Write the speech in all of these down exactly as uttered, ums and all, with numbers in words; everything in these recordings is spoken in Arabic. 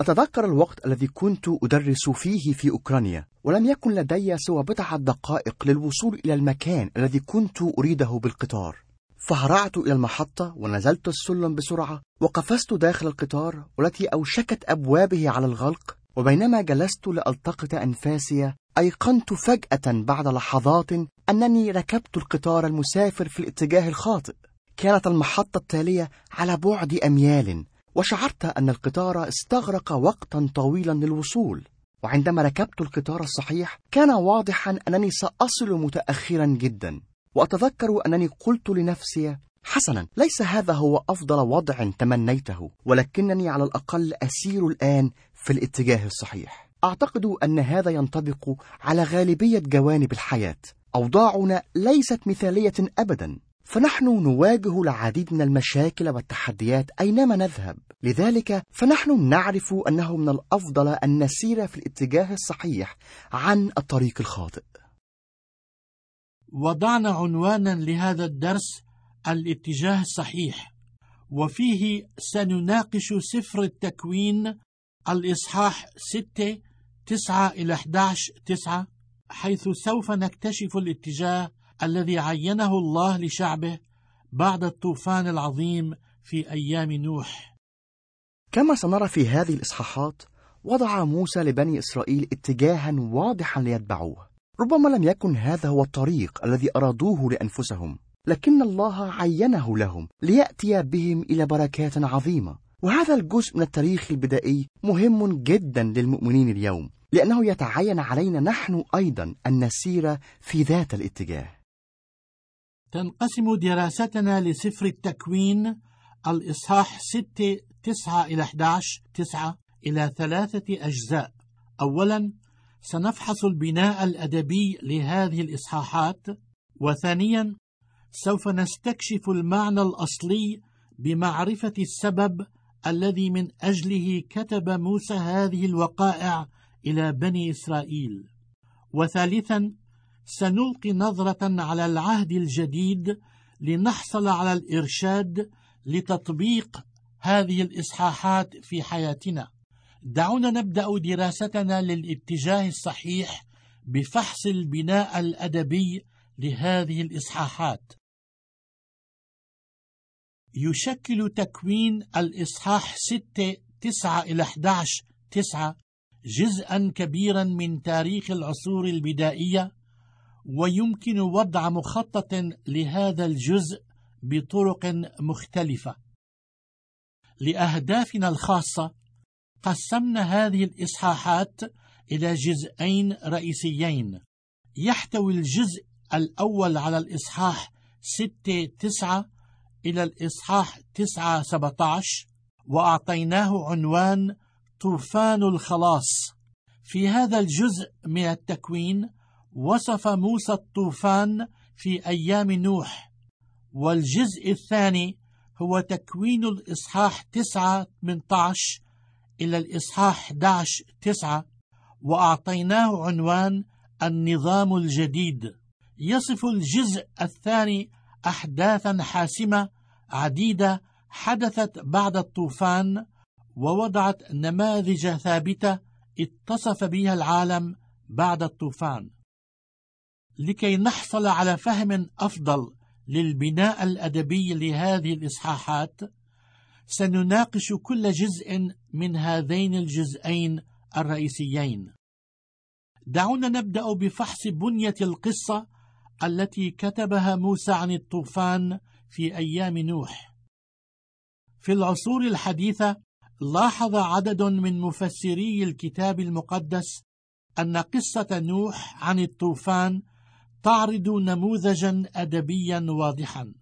أتذكر الوقت الذي كنت أدرس فيه في أوكرانيا، ولم يكن لدي سوى بضعة دقائق للوصول إلى المكان الذي كنت أريده بالقطار. فهرعت إلى المحطة ونزلت السلم بسرعة وقفزت داخل القطار والتي أوشكت أبوابه على الغلق. وبينما جلست لألتقط أنفاسي أيقنت فجأة بعد لحظات أنني ركبت القطار المسافر في الاتجاه الخاطئ. كانت المحطة التالية على بعد أميال، وشعرت أن القطار استغرق وقتا طويلا للوصول. وعندما ركبت القطار الصحيح كان واضحا أنني سأصل متأخرا جدا. وأتذكر أنني قلت لنفسي: حسنا، ليس هذا هو أفضل وضع تمنيته، ولكنني على الأقل أسير الآن في الاتجاه الصحيح. أعتقد أن هذا ينطبق على غالبية جوانب الحياة. أوضاعنا ليست مثالية أبدا، فنحن نواجه العديد من المشاكل والتحديات أينما نذهب. لذلك فنحن نعرف أنه من الأفضل أن نسير في الاتجاه الصحيح عن الطريق الخاطئ. وضعنا عنوانا لهذا الدرس: الاتجاه الصحيح، وفيه سنناقش سفر التكوين الإصحاح ستة تسعة إلى أحد عشر تسعة، حيث سوف نكتشف الاتجاه الذي عينه الله لشعبه بعد الطوفان العظيم في أيام نوح. كما سنرى في هذه الإصحاحات، وضع موسى لبني إسرائيل اتجاها واضحا ليتبعوه. ربما لم يكن هذا هو الطريق الذي أرادوه لأنفسهم، لكن الله عينه لهم ليأتي بهم إلى بركات عظيمة. وهذا الجزء من التاريخ البدائي مهم جدا للمؤمنين اليوم، لأنه يتعين علينا نحن أيضا أن نسير في ذات الاتجاه. تنقسم دراستنا لسفر التكوين الإصحاح ستة تسعة إلى أحد عشر تسعة إلى ثلاثة أجزاء. أولا، سنفحص البناء الأدبي لهذه الإصحاحات، وثانيا سوف نستكشف المعنى الأصلي بمعرفة السبب الذي من أجله كتب موسى هذه الوقائع إلى بني إسرائيل، وثالثا سنلقي نظرة على العهد الجديد لنحصل على الإرشاد لتطبيق هذه الإصحاحات في حياتنا. دعونا نبدأ دراستنا للاتجاه الصحيح بفحص البناء الأدبي لهذه الإصحاحات. يشكل تكوين الإصحاح ستة تسعة إلى أحد عشر تسعة جزءا كبيرا من تاريخ العصور البدائية، ويمكن وضع مخطط لهذا الجزء بطرق مختلفة. لأهدافنا الخاصة قسمنا هذه الإصحاحات إلى جزئين رئيسيين. يحتوي الجزء الأول على الإصحاح ستة تسعة إلى الإصحاح تسعة سبعة عشر، وأعطيناه عنوان طوفان الخلاص. في هذا الجزء من التكوين وصف موسى الطوفان في أيام نوح، والجزء الثاني هو تكوين الإصحاح تسعة ثمانية عشر إلى الإصحاح أحد عشر تسعة، وأعطيناه عنوان النظام الجديد. يصف الجزء الثاني أحداثا حاسمة عديدة حدثت بعد الطوفان، ووضعت نماذج ثابتة اتصف بها العالم بعد الطوفان. لكي نحصل على فهم أفضل للبناء الأدبي لهذه الإصحاحات، سنناقش كل جزء من هذين الجزئين الرئيسيين. دعونا نبدأ بفحص بنية القصة التي كتبها موسى عن الطوفان في أيام نوح. في العصور الحديثة لاحظ عدد من مفسري الكتاب المقدس أن قصة نوح عن الطوفان تعرض نموذجا أدبيا واضحا.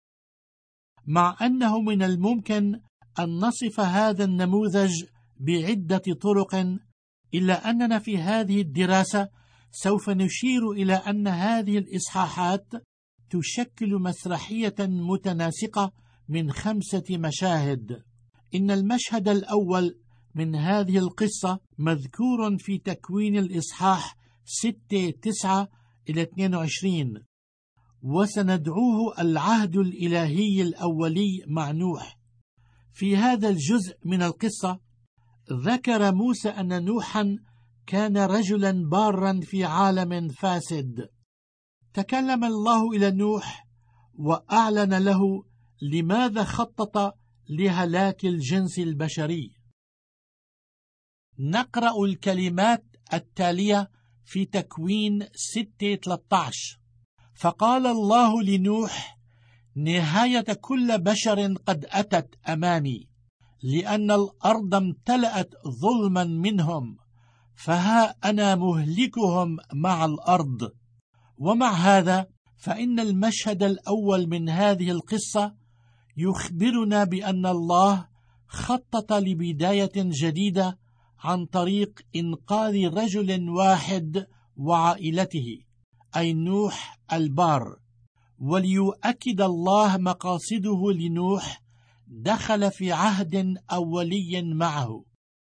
مع أنه من الممكن أن نصف هذا النموذج بعدة طرق، إلا أننا في هذه الدراسة سوف نشير إلى أن هذه الإصحاحات تشكل مسرحية متناسقة من خمسة مشاهد. إن المشهد الأول من هذه القصة مذكور في تكوين الإصحاح ستة تسعة إلى اثنين وعشرين، وسندعوه العهد الإلهي الأولي مع نوح. في هذا الجزء من القصة ذكر موسى أن نوحا كان رجلا بارا في عالم فاسد. تكلم الله إلى نوح وأعلن له لماذا خطط لهلاك الجنس البشري. نقرأ الكلمات التالية في تكوين ستة ثلاثة عشر: فقال الله لنوح: نهاية كل بشر قد أتت أمامي، لأن الأرض امتلأت ظلما منهم، فها أنا مهلكهم مع الأرض. ومع هذا فإن المشهد الأول من هذه القصة يخبرنا بأن الله خطط لبداية جديدة عن طريق إنقاذ رجل واحد وعائلته، أي نوح البار. وليؤكد الله مقاصده لنوح، دخل في عهد أولي معه.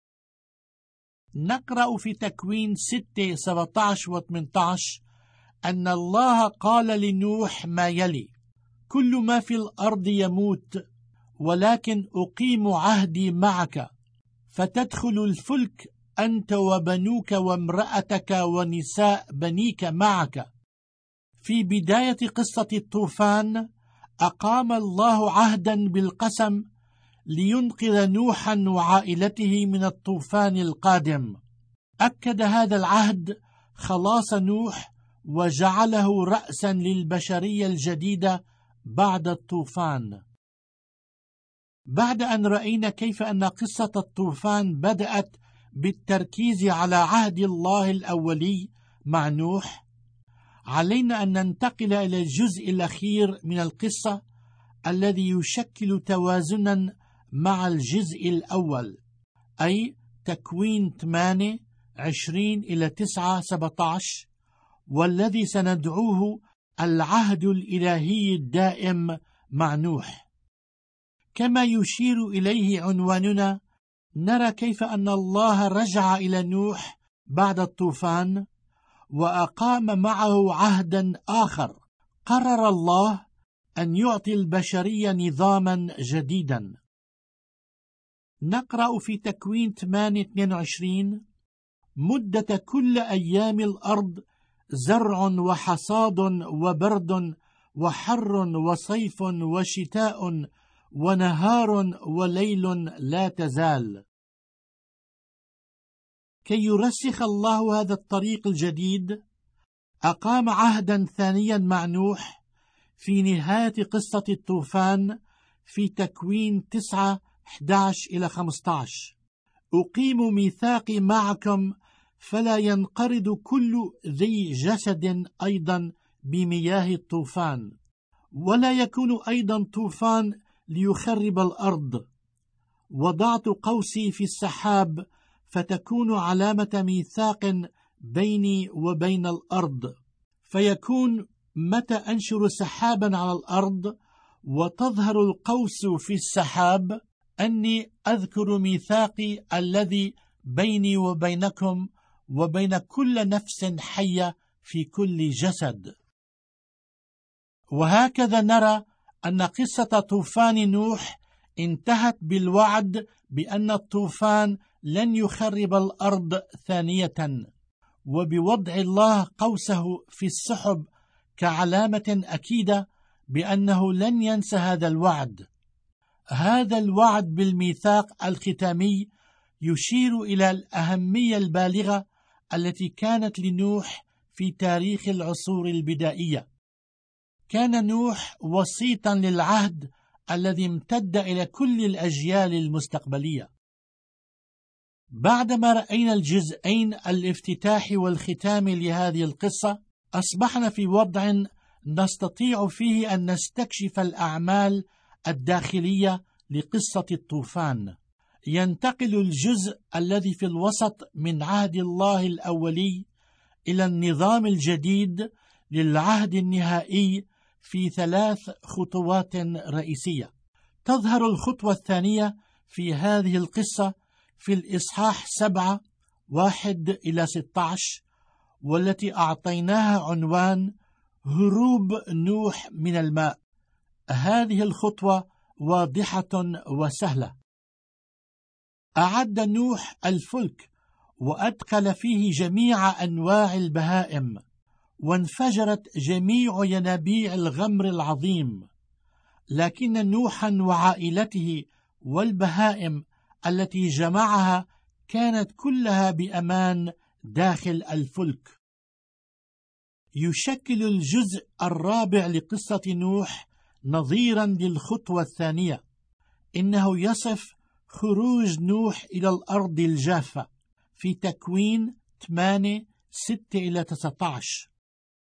نقرأ في تكوين ستة سبعة عشر و ثمانية عشر أن الله قال لنوح ما يلي: كل ما في الأرض يموت، ولكن أقيم عهدي معك، فتدخل الفلك أنت وبنوك وامرأتك ونساء بنيك معك. في بداية قصة الطوفان أقام الله عهدا بالقسم لينقذ نوحا وعائلته من الطوفان القادم. أكد هذا العهد خلاص نوح وجعله رأسا للبشرية الجديدة بعد الطوفان. بعد أن رأينا كيف أن قصة الطوفان بدأت بالتركيز على عهد الله الأولي مع نوح، علينا أن ننتقل إلى الجزء الأخير من القصة الذي يشكل توازنا مع الجزء الأول، أي تكوين ثمانية عشرين إلى تسعة سبعة عشر، والذي سندعوه العهد الإلهي الدائم مع نوح. كما يشير إليه عنواننا، نرى كيف أن الله رجع إلى نوح بعد الطوفان وأقام معه عهدا آخر. قرر الله أن يعطي البشرية نظاما جديدا. نقرأ في تكوين ثمانية اثنين وعشرين: مدة كل أيام الأرض زرع وحصاد وبرد وحر وصيف وشتاء ونهار وليل لا تزال. كي يرسخ الله هذا الطريق الجديد، أقام عهدا ثانيا مع نوح في نهاية قصة الطوفان في تكوين تسعة أحد عشر إلى خمسة عشر: أقيم ميثاقي معكم فلا ينقرض كل ذي جسد أيضا بمياه الطوفان، ولا يكون أيضا طوفان ليخرب الأرض. وضعت قوسي في السحاب فتكون علامة ميثاق بيني وبين الأرض، فيكون متى أنشر سحابا على الأرض وتظهر القوس في السحاب أني أذكر ميثاقي الذي بيني وبينكم وبين كل نفس حية في كل جسد. وهكذا نرى أن قصة طوفان نوح انتهت بالوعد بأن الطوفان لن يخرب الأرض ثانية، وبوضع الله قوسه في السحب كعلامة أكيدة بأنه لن ينسى هذا الوعد. هذا الوعد بالميثاق الختامي يشير إلى الأهمية البالغة التي كانت لنوح في تاريخ العصور البدائية. كان نوح وسيطا للعهد الذي امتد إلى كل الأجيال المستقبلية. بعدما رأينا الجزئين الافتتاحي والختامي لهذه القصة، أصبحنا في وضع نستطيع فيه أن نستكشف الأعمال الداخلية لقصة الطوفان. ينتقل الجزء الذي في الوسط من عهد الله الأولي إلى النظام الجديد للعهد النهائي في ثلاث خطوات رئيسية. تظهر الخطوة الثانية في هذه القصة في الإصحاح سبعة واحد إلى ستة عشر، والتي أعطيناها عنوان هروب نوح من الماء. هذه الخطوة واضحة وسهلة. أعد نوح الفلك وأدخل فيه جميع أنواع البهائم، وانفجرت جميع ينابيع الغمر العظيم، لكن نوحا وعائلته والبهائم التي جمعها كانت كلها بأمان داخل الفلك. يشكل الجزء الرابع لقصة نوح نظيرا للخطوة الثانية، إنه يصف خروج نوح إلى الأرض الجافة في تكوين ثمانية ستة إلى تسعة عشر.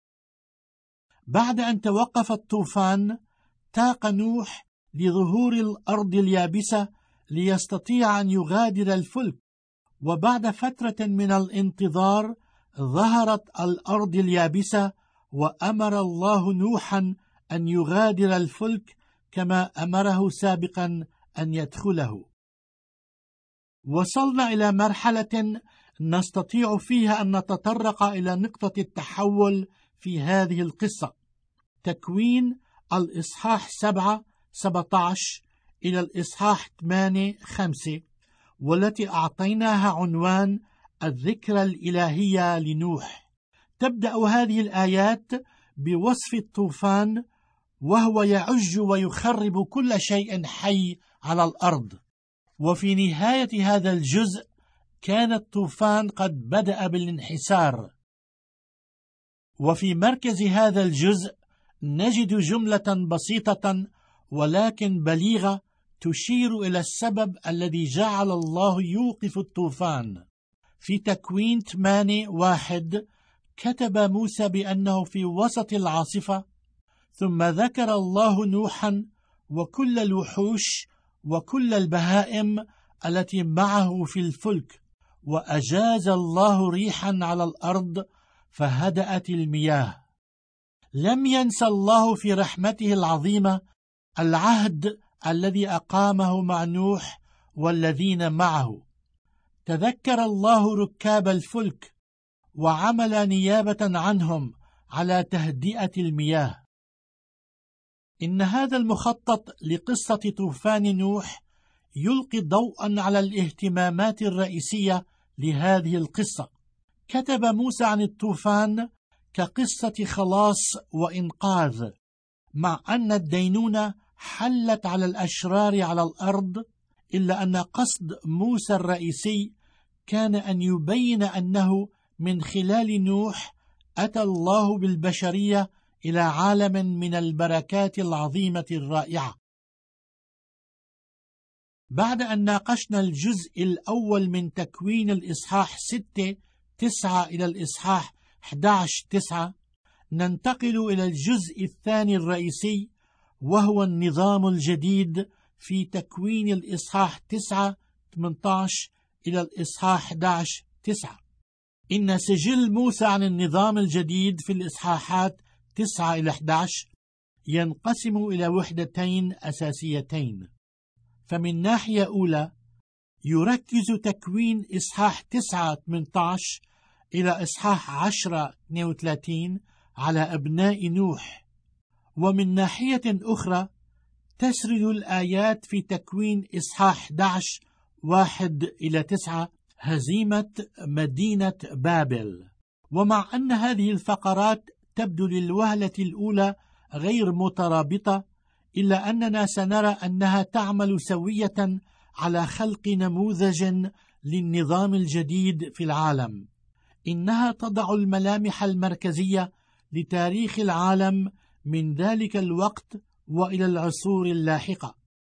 بعد أن توقف الطوفان تاق نوح لظهور الأرض اليابسة ليستطيع أن يغادر الفلك، وبعد فترة من الانتظار ظهرت الأرض اليابسة، وأمر الله نوحا أن يغادر الفلك كما أمره سابقا أن يدخله. وصلنا إلى مرحلة نستطيع فيها أن نتطرق إلى نقطة التحول في هذه القصة، تكوين الإصحاح سبعة سبعة عشر إلى الإصحاح ثمانية خمسة، والتي أعطيناها عنوان الذكرى الإلهية لنوح. تبدأ هذه الآيات بوصف الطوفان وهو يعج ويخرب كل شيء حي على الأرض، وفي نهاية هذا الجزء كان الطوفان قد بدأ بالانحسار. وفي مركز هذا الجزء نجد جملة بسيطة ولكن بليغة تشير إلى السبب الذي جعل الله يوقف الطوفان. في تكوين ثمانية واحد كتب موسى بأنه في وسط العاصفة، ثم ذكر الله نوحا وكل الوحوش وكل البهائم التي معه في الفلك، وأجاز الله ريحا على الأرض فهدأت المياه. لم ينسى الله في رحمته العظيمة العهد الذي أقامه مع نوح والذين معه. تذكر الله ركاب الفلك وعمل نيابة عنهم على تهدئة المياه. إن هذا المخطط لقصة طوفان نوح يلقي ضوءا على الاهتمامات الرئيسية لهذه القصة. كتب موسى عن الطوفان كقصة خلاص وإنقاذ، مع أن الدينونة حلت على الأشرار على الأرض، إلا أن قصد موسى الرئيسي كان أن يبين أنه من خلال نوح أتى الله بالبشرية إلى عالم من البركات العظيمة الرائعة. بعد أن ناقشنا الجزء الأول من تكوين الإصحاح ستة تسعة إلى الإصحاح أحد عشر تسعة، ننتقل إلى الجزء الثاني الرئيسي، وهو النظام الجديد في تكوين الإصحاح تسعة ثمانية عشر إلى الإصحاح أحد عشر تسعة. إن سجل موسى عن النظام الجديد في الإصحاحات تسعة إلى أحد عشر ينقسم إلى وحدتين أساسيتين. فمن ناحية أولى يركز تكوين إصحاح تسعة ثمانية عشر إلى إصحاح عشرة اثنين وثلاثين على أبناء نوح، ومن ناحية أخرى تسرد الآيات في تكوين إصحاح أحد عشر واحد إلى تسعة هزيمة مدينة بابل. ومع أن هذه الفقرات تبدو للوهلة الأولى غير مترابطة، إلا أننا سنرى أنها تعمل سوية على خلق نموذج للنظام الجديد في العالم. إنها تضع الملامح المركزية لتاريخ العالم من ذلك الوقت وإلى العصور اللاحقة.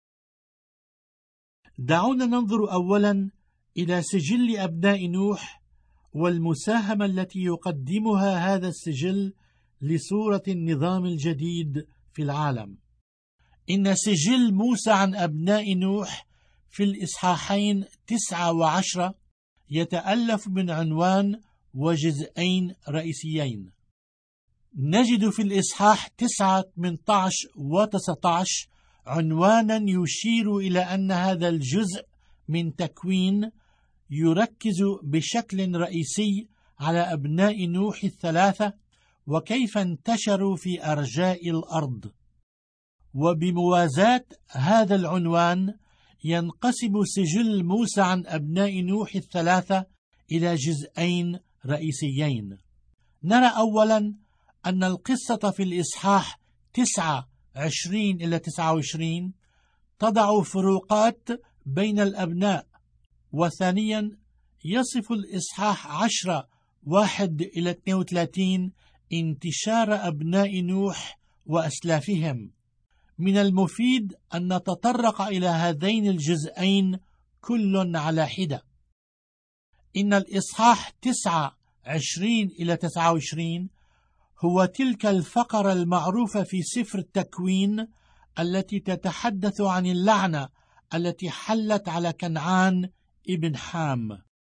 دعونا ننظر أولا إلى سجل أبناء نوح والمساهمة التي يقدمها هذا السجل لصورة النظام الجديد في العالم. إن سجل موسى عن أبناء نوح في الإصحاحين تسعة وعشرة يتألف من عنوان وجزئين رئيسيين. نجد في الإصحاح تسعة ثمانية عشر وتسعة عشر عنوانا يشير إلى أن هذا الجزء من تكوين يركز بشكل رئيسي على أبناء نوح الثلاثة وكيف انتشروا في أرجاء الأرض. وبموازاة هذا العنوان ينقسم سجل موسى عن أبناء نوح الثلاثة إلى جزئين رئيسيين. نرى أولا أن القصة في الإصحاح تسعة عشرين إلى تسعة وعشرين تضع فروقات بين الأبناء، وثانيا يصف الإصحاح عشرة واحد إلى اثنين وثلاثين انتشار أبناء نوح وأسلافهم. من المفيد أن نتطرق إلى هذين الجزئين كل على حدة. إن الإصحاح تسعة عشرين إلى تسعة وعشرين هو تلك الفقرة المعروفة في سفر التكوين التي تتحدث عن اللعنة التي حلت على كنعان ابن حام.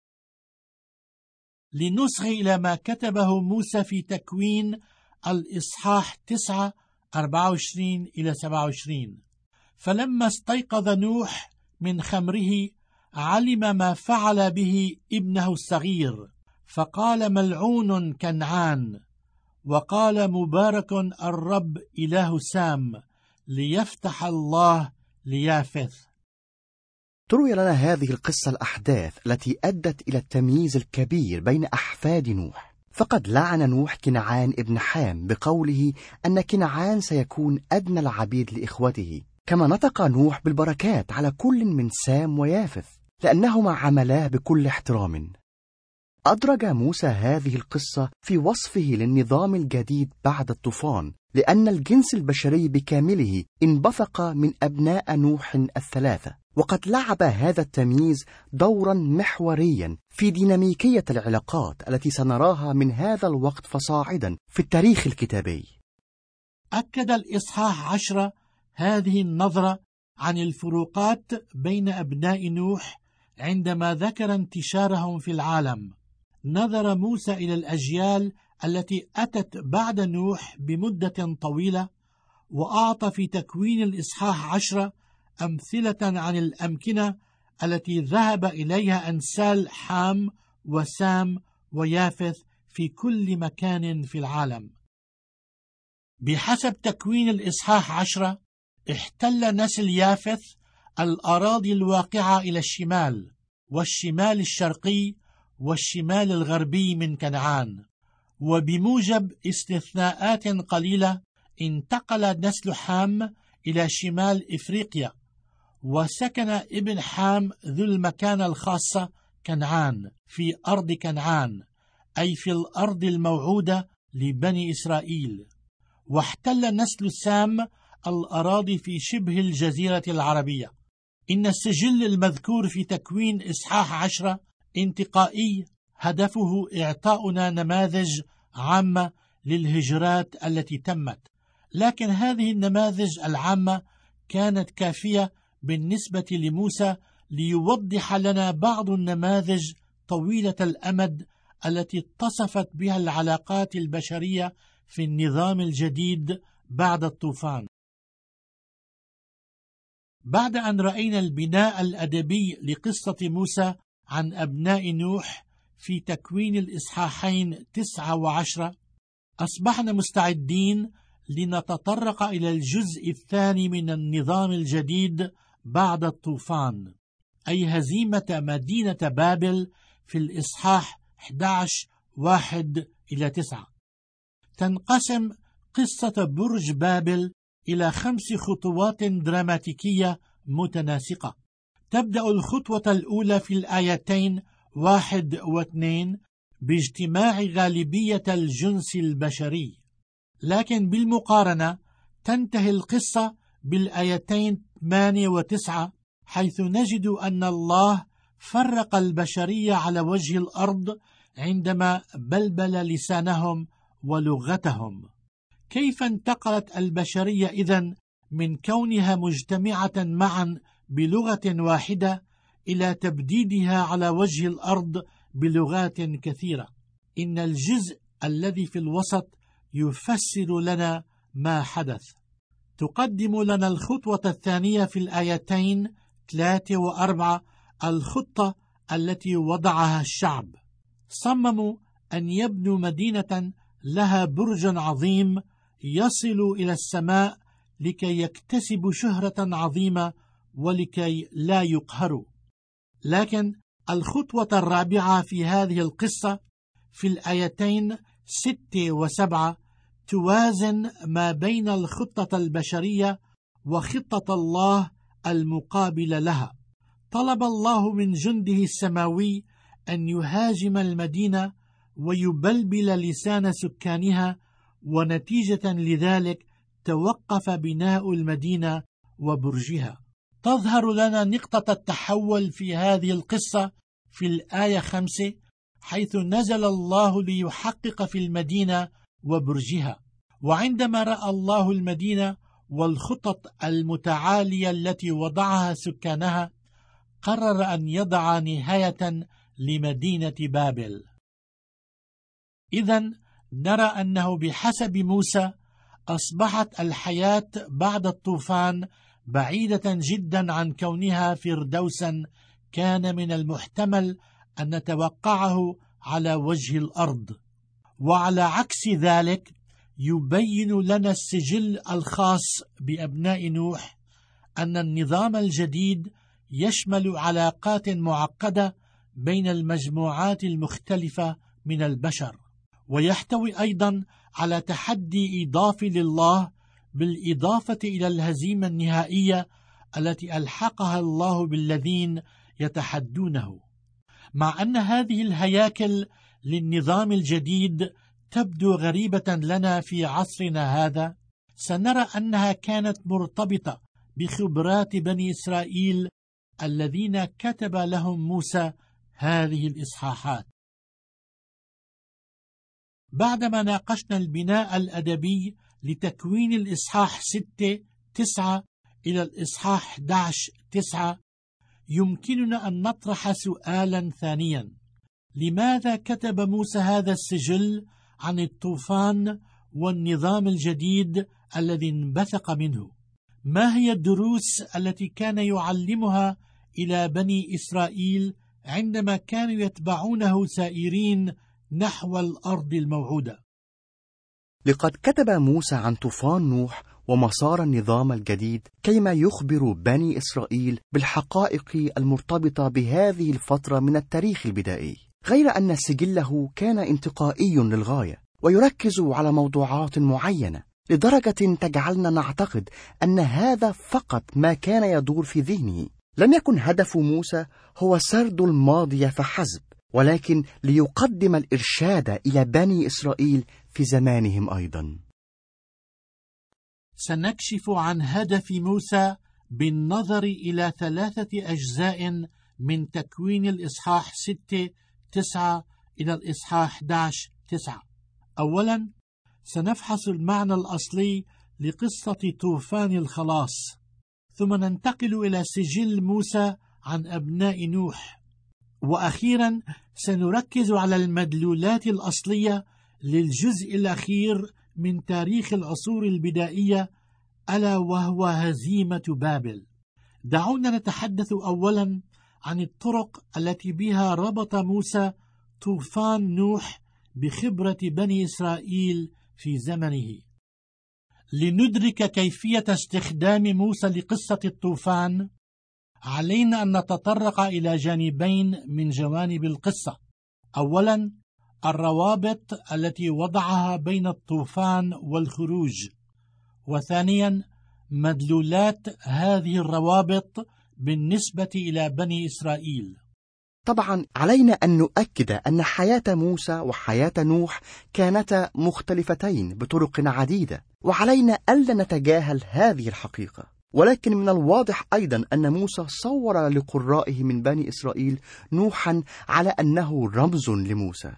لنصغي إلى ما كتبه موسى في تكوين الإصحاح تسعة أربعة وعشرين إلى سبعة وعشرين: فلما استيقظ نوح من خمره علم ما فعل به ابنه الصغير، فقال ملعون كنعان، وقال مبارك الرب إله سام، ليفتح الله ليافث. تروي لنا هذه القصة الأحداث التي أدت إلى التمييز الكبير بين أحفاد نوح. فقد لعن نوح كنعان ابن حام بقوله أن كنعان سيكون أدنى العبيد لإخوته، كما نطق نوح بالبركات على كل من سام ويافث لأنهما عملاه بكل احترام. أدرج موسى هذه القصة في وصفه للنظام الجديد بعد الطوفان، لأن الجنس البشري بكامله انبثق من أبناء نوح الثلاثة، وقد لعب هذا التمييز دورا محوريا في ديناميكية العلاقات التي سنراها من هذا الوقت فصاعدا في التاريخ الكتابي. أكد الإصحاح عشرة هذه النظرة عن الفروقات بين أبناء نوح عندما ذكر انتشارهم في العالم. نظر موسى إلى الأجيال التي أتت بعد نوح بمدة طويلة، وأعطى في تكوين الإصحاح عشرة أمثلة عن الأمكنة التي ذهب إليها أنسال حام وسام ويافث في كل مكان في العالم. بحسب تكوين الإصحاح عشرة احتل نسل يافث الأراضي الواقعة إلى الشمال والشمال الشرقي والشمال الغربي من كنعان، وبموجب استثناءات قليلة انتقل نسل حام إلى شمال إفريقيا، وسكن ابن حام ذو المكانة الخاصة كنعان في أرض كنعان، أي في الأرض الموعودة لبني إسرائيل. واحتل نسل سام الأراضي في شبه الجزيرة العربية. إن السجل المذكور في تكوين إصحاح عشرة انتقائي، هدفه إعطاؤنا نماذج عامة للهجرات التي تمت، لكن هذه النماذج العامة كانت كافية بالنسبة لموسى ليوضح لنا بعض النماذج طويلة الأمد التي اتصفت بها العلاقات البشرية في النظام الجديد بعد الطوفان. بعد أن رأينا البناء الأدبي لقصة موسى عن أبناء نوح في تكوين الإصحاحين تسعة وعشرة، أصبحنا مستعدين لنتطرق إلى الجزء الثاني من النظام الجديد بعد الطوفان، أي هزيمة مدينة بابل في الإصحاح أحد عشر واحد إلى تسعة. تنقسم قصة برج بابل إلى خمس خطوات دراماتيكية متناسقة. تبدأ الخطوة الأولى في الآيتين واحد واثنين باجتماع غالبية الجنس البشري، لكن بالمقارنة تنتهي القصة بالآيتين ثمانية وتسعة، حيث نجد أن الله فرق البشرية على وجه الأرض عندما بلبل لسانهم ولغتهم. كيف انتقلت البشرية إذن من كونها مجتمعة معا بلغة واحدة إلى تبديدها على وجه الأرض بلغات كثيرة؟ إن الجزء الذي في الوسط يفسر لنا ما حدث. تقدم لنا الخطوة الثانية في الآيتين ثلاثة وأربعة الخطة التي وضعها الشعب. صمموا أن يبنوا مدينة لها برج عظيم يصل إلى السماء لكي يكتسبوا شهرة عظيمة ولكي لا يقهروا. لكن الخطوة الرابعة في هذه القصة في الآيتين ستة وسبعة توازن ما بين الخطة البشرية وخطة الله المقابلة لها. طلب الله من جنده السماوي أن يهاجم المدينة ويبلبل لسان سكانها، ونتيجة لذلك توقف بناء المدينة وبرجها. تظهر لنا نقطة التحول في هذه القصة في الآية خمسة، حيث نزل الله ليحقق في المدينة وبرجها. وعندما رأى الله المدينة والخطط المتعالية التي وضعها سكانها، قرر أن يضع نهاية لمدينة بابل. إذن نرى أنه بحسب موسى أصبحت الحياة بعد الطوفان بعيدة جدا عن كونها فردوسا كان من المحتمل أن نتوقعه على وجه الأرض. وعلى عكس ذلك يبين لنا السجل الخاص بأبناء نوح أن النظام الجديد يشمل علاقات معقدة بين المجموعات المختلفة من البشر، ويحتوي أيضا على تحدي إضافي لله بالإضافة إلى الهزيمة النهائية التي ألحقها الله بالذين يتحدونه. مع أن هذه الهياكل للنظام الجديد تبدو غريبة لنا في عصرنا هذا، سنرى أنها كانت مرتبطة بخبرات بني إسرائيل الذين كتب لهم موسى هذه الإصحاحات. بعدما ناقشنا البناء الأدبي لتكوين الإصحاح ستة تسعة إلى الإصحاح أحد عشر تسعة، يمكننا أن نطرح سؤالا ثانيا: لماذا كتب موسى هذا السجل عن الطوفان والنظام الجديد الذي انبثق منه؟ ما هي الدروس التي كان يعلمها إلى بني إسرائيل عندما كانوا يتبعونه سائرين نحو الأرض الموعودة؟ لقد كتب موسى عن طوفان نوح ومسار النظام الجديد كيما يخبر بني إسرائيل بالحقائق المرتبطة بهذه الفترة من التاريخ البدائي، غير أن سجله كان انتقائي للغاية ويركز على موضوعات معينة لدرجة تجعلنا نعتقد أن هذا فقط ما كان يدور في ذهنه. لم يكن هدف موسى هو سرد الماضي فحسب، ولكن ليقدم الإرشاد إلى بني إسرائيل في زمانهم أيضا. سنكشف عن هدف موسى بالنظر إلى ثلاثة أجزاء من تكوين الإصحاح ستة تسعة إلى الإصحاح أحد عشر تسعة. أولا، سنفحص المعنى الأصلي لقصة طوفان الخلاص، ثم ننتقل إلى سجل موسى عن أبناء نوح، وأخيرا سنركز على المدلولات الأصلية للجزء الأخير من تاريخ العصور البدائية، ألا وهو هزيمة بابل. دعونا نتحدث أولا عن الطرق التي بها ربط موسى طوفان نوح بخبرة بني إسرائيل في زمنه. لندرك كيفية استخدام موسى لقصة الطوفان، علينا أن نتطرق إلى جانبين من جوانب القصة. أولا، الروابط التي وضعها بين الطوفان والخروج، وثانيا مدلولات هذه الروابط بالنسبة إلى بني إسرائيل. طبعا علينا أن نؤكد أن حياة موسى وحياة نوح كانتا مختلفتين بطرق عديدة، وعلينا ألا نتجاهل هذه الحقيقة. ولكن من الواضح أيضا أن موسى صور لقرائه من بني إسرائيل نوحا على أنه رمز لموسى.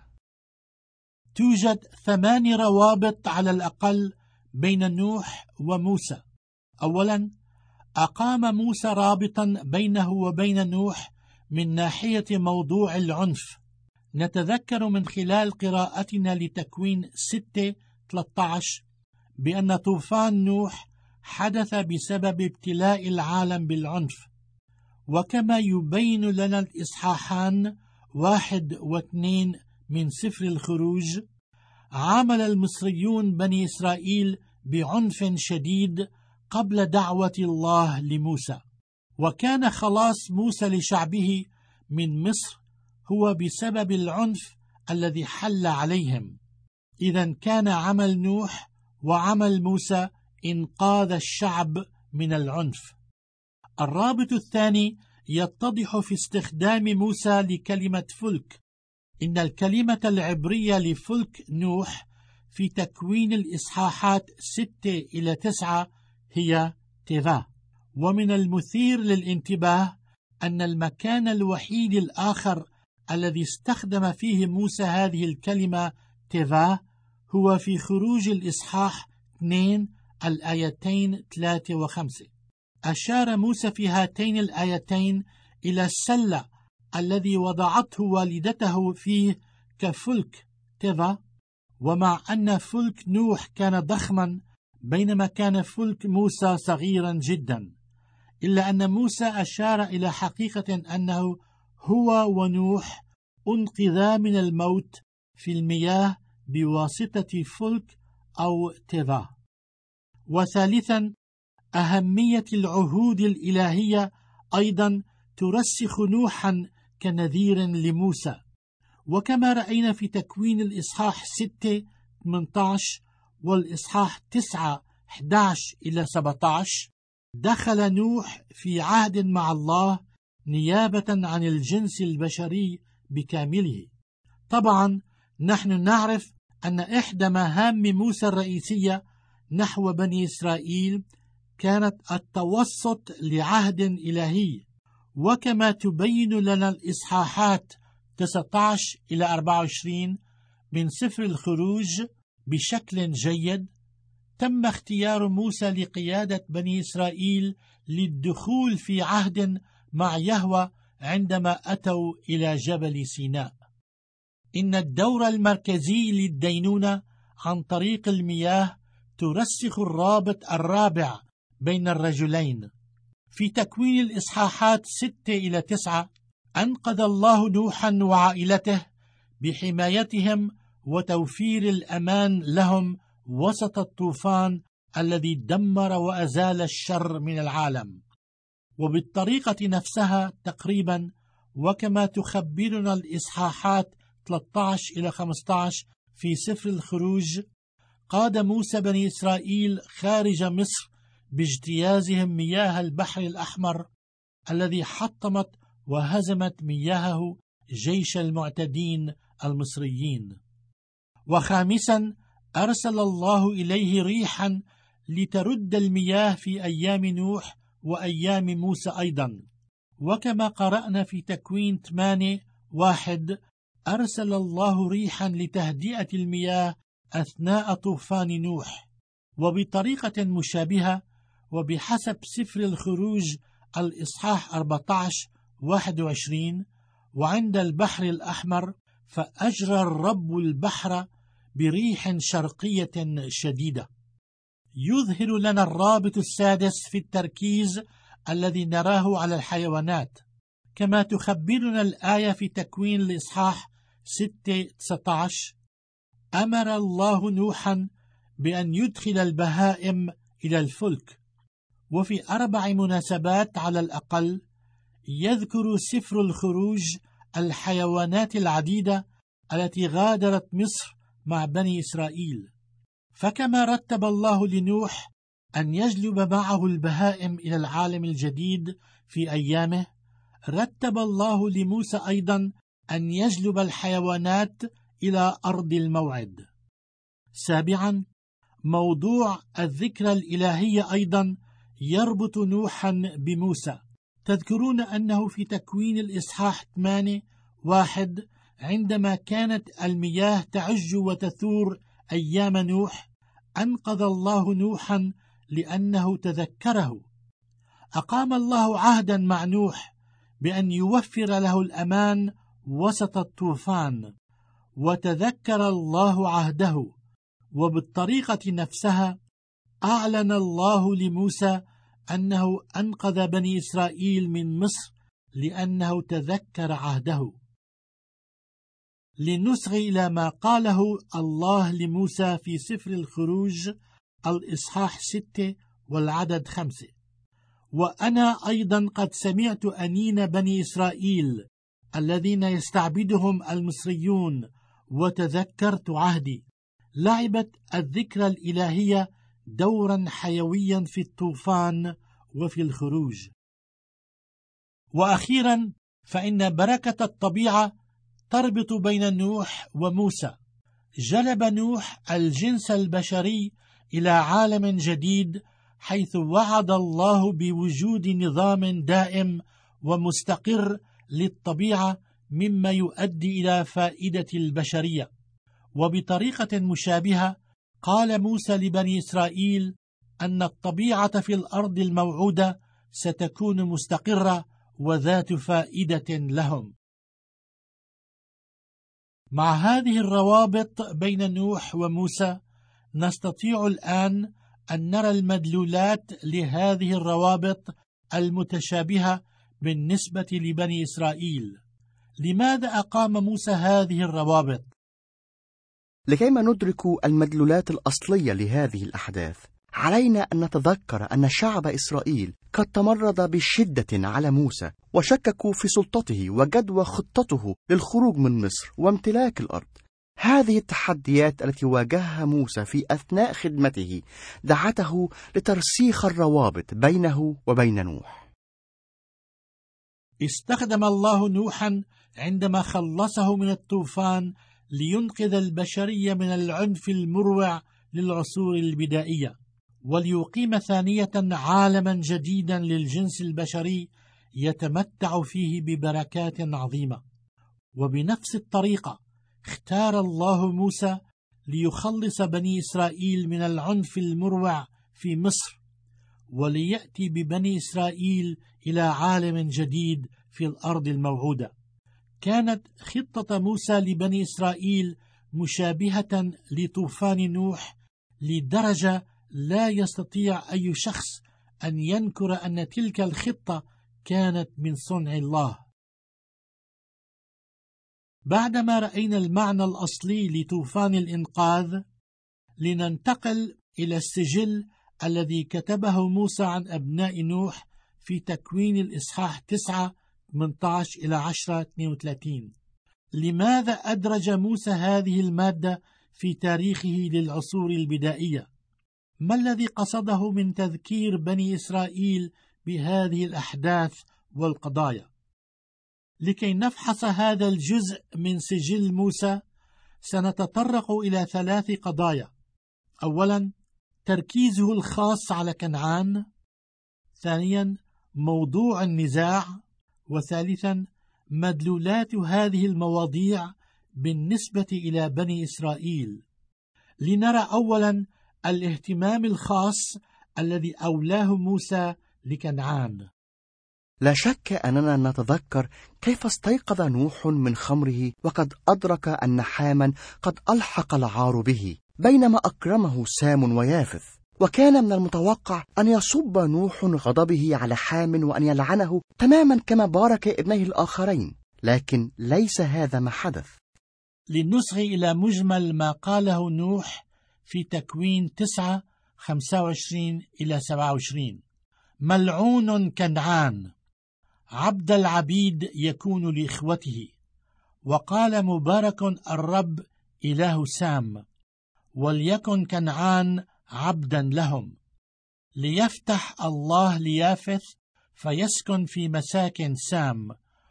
توجد ثمان روابط على الأقل بين نوح وموسى. أولا، أقام موسى رابطا بينه وبين نوح من ناحية موضوع العنف. نتذكر من خلال قراءتنا لتكوين ستة ثلاثة عشر بأن طوفان نوح حدث بسبب ابتلاء العالم بالعنف، وكما يبين لنا الإصحاحان واحد واثنين من سفر الخروج، عامل المصريون بني إسرائيل بعنف شديد قبل دعوة الله لموسى. وكان خلاص موسى لشعبه من مصر هو بسبب العنف الذي حل عليهم. إذن كان عمل نوح وعمل موسى إنقاذ الشعب من العنف. الرابط الثاني يتضح في استخدام موسى لكلمة فلك. إن الكلمة العبرية لفلك نوح في تكوين الإصحاحات ستة إلى تسعة هي تيفا. ومن المثير للانتباه أن المكان الوحيد الآخر الذي استخدم فيه موسى هذه الكلمة تيفا هو في خروج الإصحاح اثنين الآيتين ثلاثة وخمسة. أشار موسى في هاتين الآيتين إلى السلة الذي وضعته والدته فيه كفلك تيفا، ومع أن فلك نوح كان ضخما بينما كان فلك موسى صغيرا جدا، إلا أن موسى أشار إلى حقيقة أنه هو ونوح أنقذا من الموت في المياه بواسطة فلك أو تيفا. وثالثا، أهمية العهود الإلهية أيضا ترسخ نوحا كنذير لموسى. وكما رأينا في تكوين الإصحاح ستة ثمانية عشر والإصحاح تسعة أحد عشر إلى سبعة عشر، دخل نوح في عهد مع الله نيابة عن الجنس البشري بكامله. طبعا نحن نعرف أن إحدى مهام موسى الرئيسية نحو بني إسرائيل كانت التوسط لعهد إلهي، وكما تبين لنا الإصحاحات تسعة عشر إلى أربعة وعشرين من سفر الخروج بشكل جيد، تم اختيار موسى لقيادة بني إسرائيل للدخول في عهد مع يهوه عندما أتوا إلى جبل سيناء. إن الدور المركزي للدينونة عن طريق المياه ترسخ الرابط الرابع بين الرجلين. في تكوين الإصحاحات ستة إلى تسعة أنقذ الله نوحا وعائلته بحمايتهم وتوفير الأمان لهم وسط الطوفان الذي دمر وأزال الشر من العالم. وبالطريقة نفسها تقريبا، وكما تخبرنا الإصحاحات ثلاثة عشر إلى خمسة عشر في سفر الخروج، قاد موسى بني إسرائيل خارج مصر باجتيازهم مياه البحر الأحمر الذي حطمت وهزمت مياهه جيش المعتدين المصريين. وخامسا، أرسل الله إليه ريحا لترد المياه في أيام نوح وأيام موسى أيضا. وكما قرأنا في تكوين ثمانية واحد، أرسل الله ريحا لتهدئة المياه أثناء طوفان نوح. وبطريقة مشابهة وبحسب سفر الخروج الإصحاح أربعة عشر واحد وعشرين، وعند البحر الأحمر فأجرى الرب البحر بريح شرقية شديدة. يظهر لنا الرابط السادس في التركيز الذي نراه على الحيوانات، كما تخبرنا الآية في تكوين الإصحاح ستة تسعة عشر: أمر الله نوحا بأن يدخل البهائم إلى الفلك. وفي أربع مناسبات على الأقل يذكر سفر الخروج الحيوانات العديدة التي غادرت مصر مع بني إسرائيل. فكما رتب الله لنوح أن يجلب معه البهائم إلى العالم الجديد في أيامه، رتب الله لموسى أيضا أن يجلب الحيوانات إلى أرض الموعد. سابعا، موضوع الذكرى الإلهية أيضا يربط نوحا بموسى. تذكرون أنه في تكوين الإصحاح ثمانية واحد عندما كانت المياه تعج وتثور أيام نوح أنقذ الله نوحا لأنه تذكره. أقام الله عهدا مع نوح بأن يوفر له الأمان وسط الطوفان، وتذكر الله عهده. وبالطريقة نفسها أعلن الله لموسى أنه أنقذ بني إسرائيل من مصر لأنه تذكر عهده. لنصغي إلى ما قاله الله لموسى في سفر الخروج الإصحاح ستة والعدد خمسة: وأنا أيضا قد سمعت أنين بني إسرائيل الذين يستعبدهم المصريون، وتذكرت عهدي. لعبت الذكرى الإلهية دورا حيويا في الطوفان وفي الخروج. وأخيرا، فإن بركة الطبيعة تربط بين نوح وموسى. جلب نوح الجنس البشري إلى عالم جديد، حيث وعد الله بوجود نظام دائم ومستقر للطبيعة، مما يؤدي إلى فائدة البشرية. وبطريقة مشابهة قال موسى لبني إسرائيل أن الطبيعة في الأرض الموعودة ستكون مستقرة وذات فائدة لهم. مع هذه الروابط بين نوح وموسى، نستطيع الآن أن نرى المدلولات لهذه الروابط المتشابهة بالنسبة لبني إسرائيل. لماذا أقام موسى هذه الروابط؟ لكيما ندرك المدلولات الأصلية لهذه الأحداث، علينا أن نتذكر أن شعب إسرائيل قد تمرد بشدة على موسى، وشككوا في سلطته وجدوى خطته للخروج من مصر وامتلاك الأرض. هذه التحديات التي واجهها موسى في أثناء خدمته دعته لترسيخ الروابط بينه وبين نوح. استخدم الله نوحا عندما خلصه من الطوفان لينقذ البشرية من العنف المروع للعصور البدائية، وليقيم ثانية عالما جديدا للجنس البشري يتمتع فيه ببركات عظيمة. وبنفس الطريقة اختار الله موسى ليخلص بني إسرائيل من العنف المروع في مصر، وليأتي ببني إسرائيل إلى عالم جديد في الأرض الموعودة. كانت خطة موسى لبني إسرائيل مشابهة لطوفان نوح، لدرجة لا يستطيع أي شخص أن ينكر أن تلك الخطة كانت من صنع الله. بعدما رأينا المعنى الأصلي لطوفان الإنقاذ، لننتقل إلى السجل الذي كتبه موسى عن أبناء نوح في تكوين الإصحاح تسعة ثمانية عشر إلى عشرة اثنين وثلاثين. لماذا أدرج موسى هذه المادة في تاريخه للعصور البدائية؟ ما الذي قصده من تذكير بني إسرائيل بهذه الأحداث والقضايا؟ لكي نفحص هذا الجزء من سجل موسى، سنتطرق إلى ثلاث قضايا. أولا، تركيزه الخاص على كنعان. ثانيا، موضوع النزاع. وثالثا، مدلولات هذه المواضيع بالنسبة إلى بني إسرائيل. لنرى أولا الاهتمام الخاص الذي أولاه موسى لكنعان. لا شك أننا نتذكر كيف استيقظ نوح من خمره وقد أدرك أن حاما قد ألحق العار به، بينما أكرمه سام ويافث. وكان من المتوقع أن يصب نوح غضبه على حام وأن يلعنه تماما كما بارك ابنيه الآخرين، لكن ليس هذا ما حدث. لنصغي إلى مجمل ما قاله نوح في تكوين تسعة خمسة وعشرين إلى سبعة وعشرين: ملعون كنعان، عبد العبيد يكون لإخوته. وقال مبارك الرب إله سام، وليكن كنعان عبدا لهم. ليفتح الله ليافث فيسكن في مساكن سام،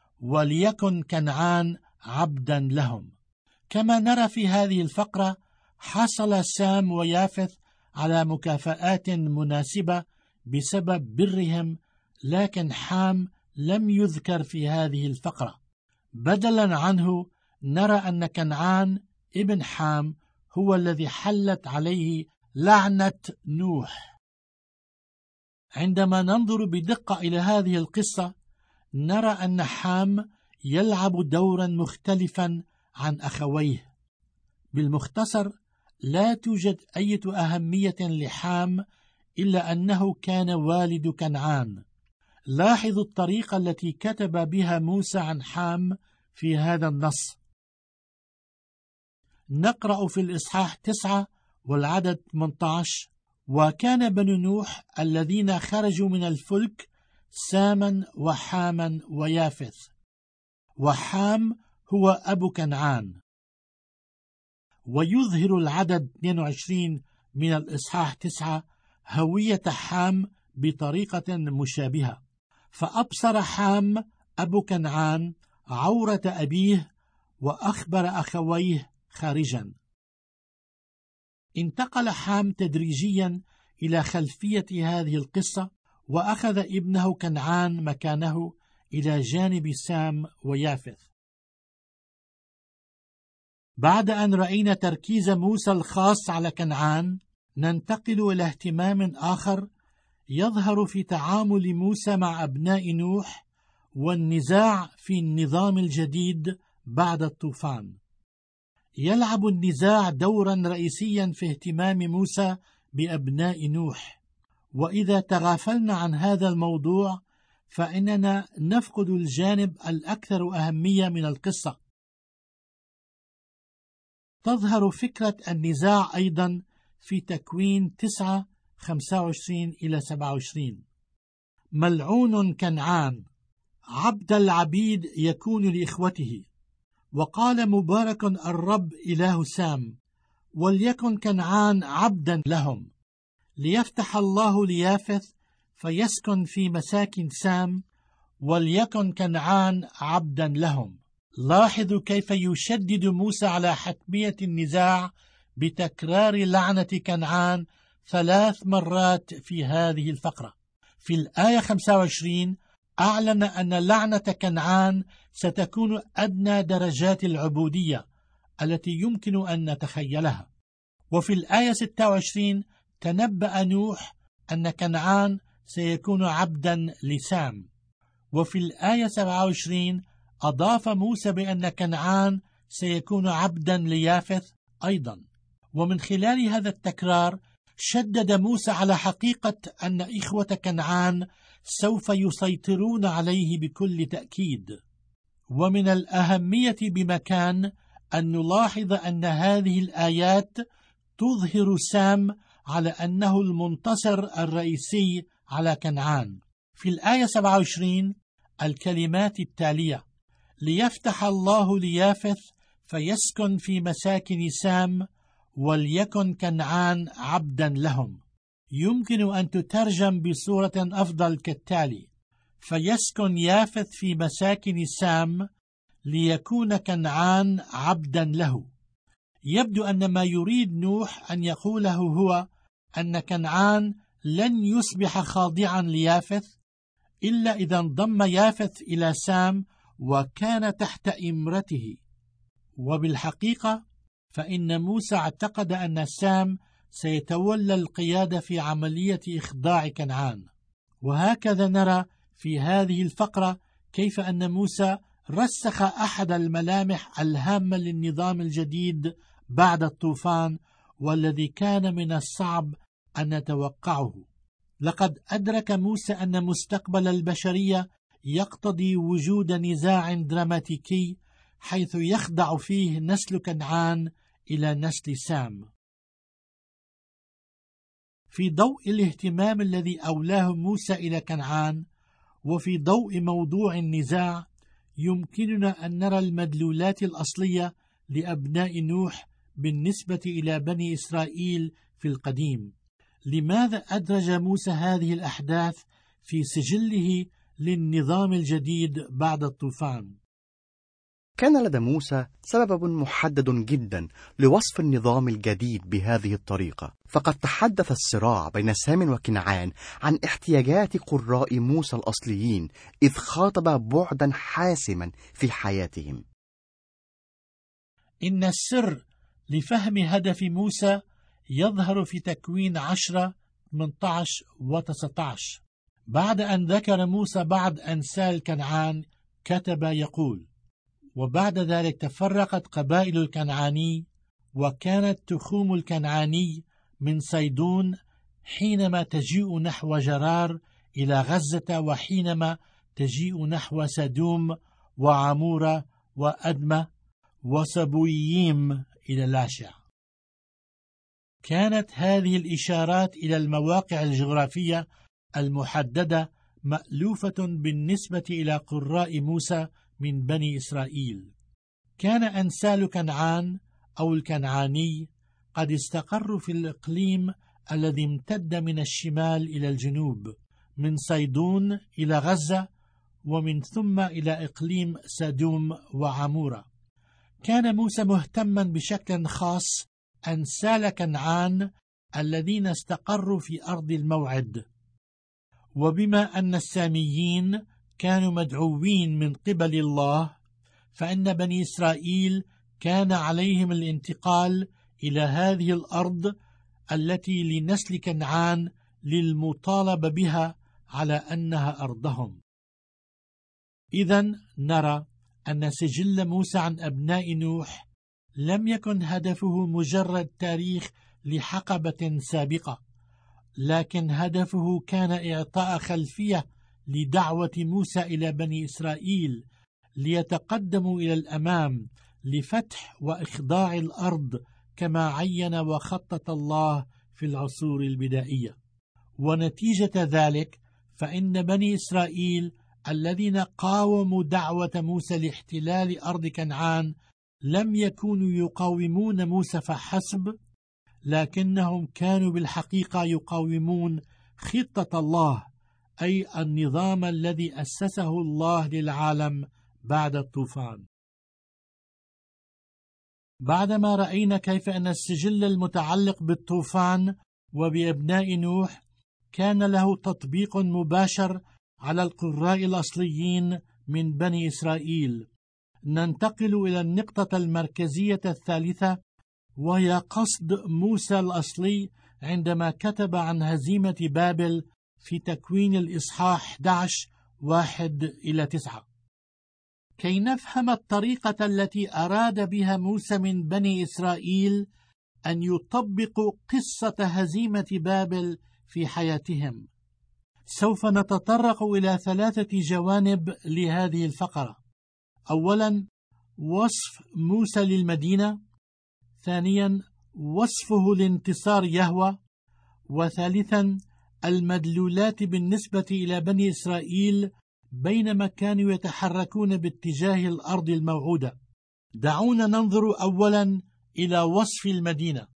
وليكن كنعان عبدا لهم. كما نرى في هذه الفقرة، حصل سام ويافث على مكافآت مناسبة بسبب برهم، لكن حام لم يذكر في هذه الفقرة. بدلا عنه نرى أن كنعان ابن حام هو الذي حلت عليه لعنة نوح. عندما ننظر بدقة إلى هذه القصة، نرى أن حام يلعب دورا مختلفا عن أخويه. بالمختصر، لا توجد أي أهمية لحام إلا أنه كان والد كنعان. لاحظوا الطريقة التي كتب بها موسى عن حام في هذا النص. نقرأ في الإصحاح تسعة والعدد ثمانية عشر: وكان بنو نوح الذين خرجوا من الفلك ساما وحاما ويافث. وحام هو أبو كنعان. ويظهر العدد اثنين وعشرين من الإصحاح تسعة هوية حام بطريقة مشابهة، فأبصر حام أبو كنعان عورة أبيه وأخبر أخويه خارجا. انتقل حام تدريجيا إلى خلفية هذه القصة، وأخذ ابنه كنعان مكانه إلى جانب سام ويافث. بعد أن رأينا تركيز موسى الخاص على كنعان، ننتقل إلى اهتمام آخر يظهر في تعامل موسى مع أبناء نوح والنزاع في النظام الجديد بعد الطوفان. يلعب النزاع دورا رئيسيا في اهتمام موسى بأبناء نوح، وإذا تغافلنا عن هذا الموضوع فإننا نفقد الجانب الأكثر أهمية من القصة. تظهر فكرة النزاع أيضا في تكوين تسعة خمسة وعشرين إلى سبعة وعشرين. ملعون كنعان عبد العبيد يكون لإخوته، وقال مبارك الرب إله سام، وليكن كنعان عبدا لهم، ليفتح الله ليافث فيسكن في مساكن سام، وليكن كنعان عبدا لهم. لاحظوا كيف يشدد موسى على حتمية النزاع بتكرار لعنة كنعان ثلاث مرات في هذه الفقرة. في الآية خمسة وعشرين أعلن أن لعنة كنعان ستكون أدنى درجات العبودية التي يمكن أن نتخيلها. وفي الآية ستة وعشرين تنبأ نوح أن كنعان سيكون عبدا لسام. وفي الآية سبعة وعشرين أضاف موسى بأن كنعان سيكون عبدا ليافث أيضا. ومن خلال هذا التكرار شدد موسى على حقيقة أن إخوة كنعان سوف يسيطرون عليه بكل تأكيد. ومن الأهمية بمكان أن نلاحظ أن هذه الآيات تظهر سام على أنه المنتصر الرئيسي على كنعان. في الآية سبعة وعشرين الكلمات التالية: ليفتح الله ليافث فيسكن في مساكن سام، وليكن كنعان عبدا لهم. يمكن أن تترجم بصورة أفضل كالتالي: فيسكن يافث في مساكن سام ليكون كنعان عبدا له. يبدو أن ما يريد نوح أن يقوله هو أن كنعان لن يصبح خاضعا ليافث إلا إذا انضم يافث إلى سام وكان تحت إمرته. وبالحقيقة فإن موسى اعتقد أن سام سيتولى القيادة في عملية إخضاع كنعان. وهكذا نرى في هذه الفقرة كيف أن موسى رسخ أحد الملامح الهامة للنظام الجديد بعد الطوفان، والذي كان من الصعب أن نتوقعه. لقد أدرك موسى أن مستقبل البشرية يقتضي وجود نزاع دراماتيكي حيث يخضع فيه نسل كنعان إلى نسل سام. في ضوء الاهتمام الذي أولاه موسى إلى كنعان، وفي ضوء موضوع النزاع، يمكننا أن نرى المدلولات الأصلية لأبناء نوح بالنسبة إلى بني إسرائيل في القديم. لماذا أدرج موسى هذه الأحداث في سجله للنظام الجديد بعد الطوفان؟ كان لدى موسى سبب محدد جدا لوصف النظام الجديد بهذه الطريقة، فقد تحدث الصراع بين سام وكنعان عن احتياجات قراء موسى الأصليين، إذ خاطب بعدا حاسما في حياتهم. إن السر لفهم هدف موسى يظهر في تكوين عشرة ثمانية عشر و تسعة عشر. بعد أن ذكر موسى بعض أنسال كنعان كتب يقول: وبعد ذلك تفرقت قبائل الكنعاني، وكانت تخوم الكنعاني من صيدون حينما تجيء نحو جرار إلى غزة، وحينما تجيء نحو سدوم وعمورة وأدمة وسبوييم إلى لاشع. كانت هذه الإشارات إلى المواقع الجغرافية المحددة مألوفة بالنسبة إلى قراء موسى من بني إسرائيل. كان أنسال كنعان أو الكنعاني قد استقروا في الإقليم الذي امتد من الشمال إلى الجنوب، من صيدون إلى غزة، ومن ثم إلى إقليم سدوم وعمورة. كان موسى مهتما بشكل خاص أنسال كنعان الذين استقروا في أرض الموعد. وبما أن الساميين كانوا مدعوين من قبل الله، فإن بني إسرائيل كان عليهم الانتقال إلى هذه الأرض التي لنسل كنعان للمطالبة بها على أنها أرضهم. إذن نرى أن سجل موسى عن أبناء نوح لم يكن هدفه مجرد تاريخ لحقبة سابقة، لكن هدفه كان إعطاء خلفية لدعوة موسى إلى بني إسرائيل ليتقدموا إلى الأمام لفتح وإخضاع الأرض كما عين وخطط الله في العصور البدائية. ونتيجة ذلك فإن بني إسرائيل الذين قاوموا دعوة موسى لاحتلال أرض كنعان لم يكونوا يقاومون موسى فحسب، لكنهم كانوا بالحقيقة يقاومون خطة الله، أي النظام الذي أسسه الله للعالم بعد الطوفان. بعدما رأينا كيف أن السجل المتعلق بالطوفان وبأبناء نوح كان له تطبيق مباشر على القراء الأصليين من بني إسرائيل، ننتقل إلى النقطة المركزية الثالثة، وهي قصد موسى الأصلي عندما كتب عن هزيمة بابل في تكوين الإصحاح أحد عشر واحد إلى تسعة. كي نفهم الطريقة التي أراد بها موسى من بني إسرائيل أن يطبقوا قصة هزيمة بابل في حياتهم، سوف نتطرق إلى ثلاثة جوانب لهذه الفقرة. أولا، وصف موسى للمدينة. ثانيا، وصفه لانتصار يهوه. وثالثا، المدلولات بالنسبة إلى بني إسرائيل بينما كانوا يتحركون باتجاه الأرض الموعودة. دعونا ننظر أولا إلى وصف المدينة.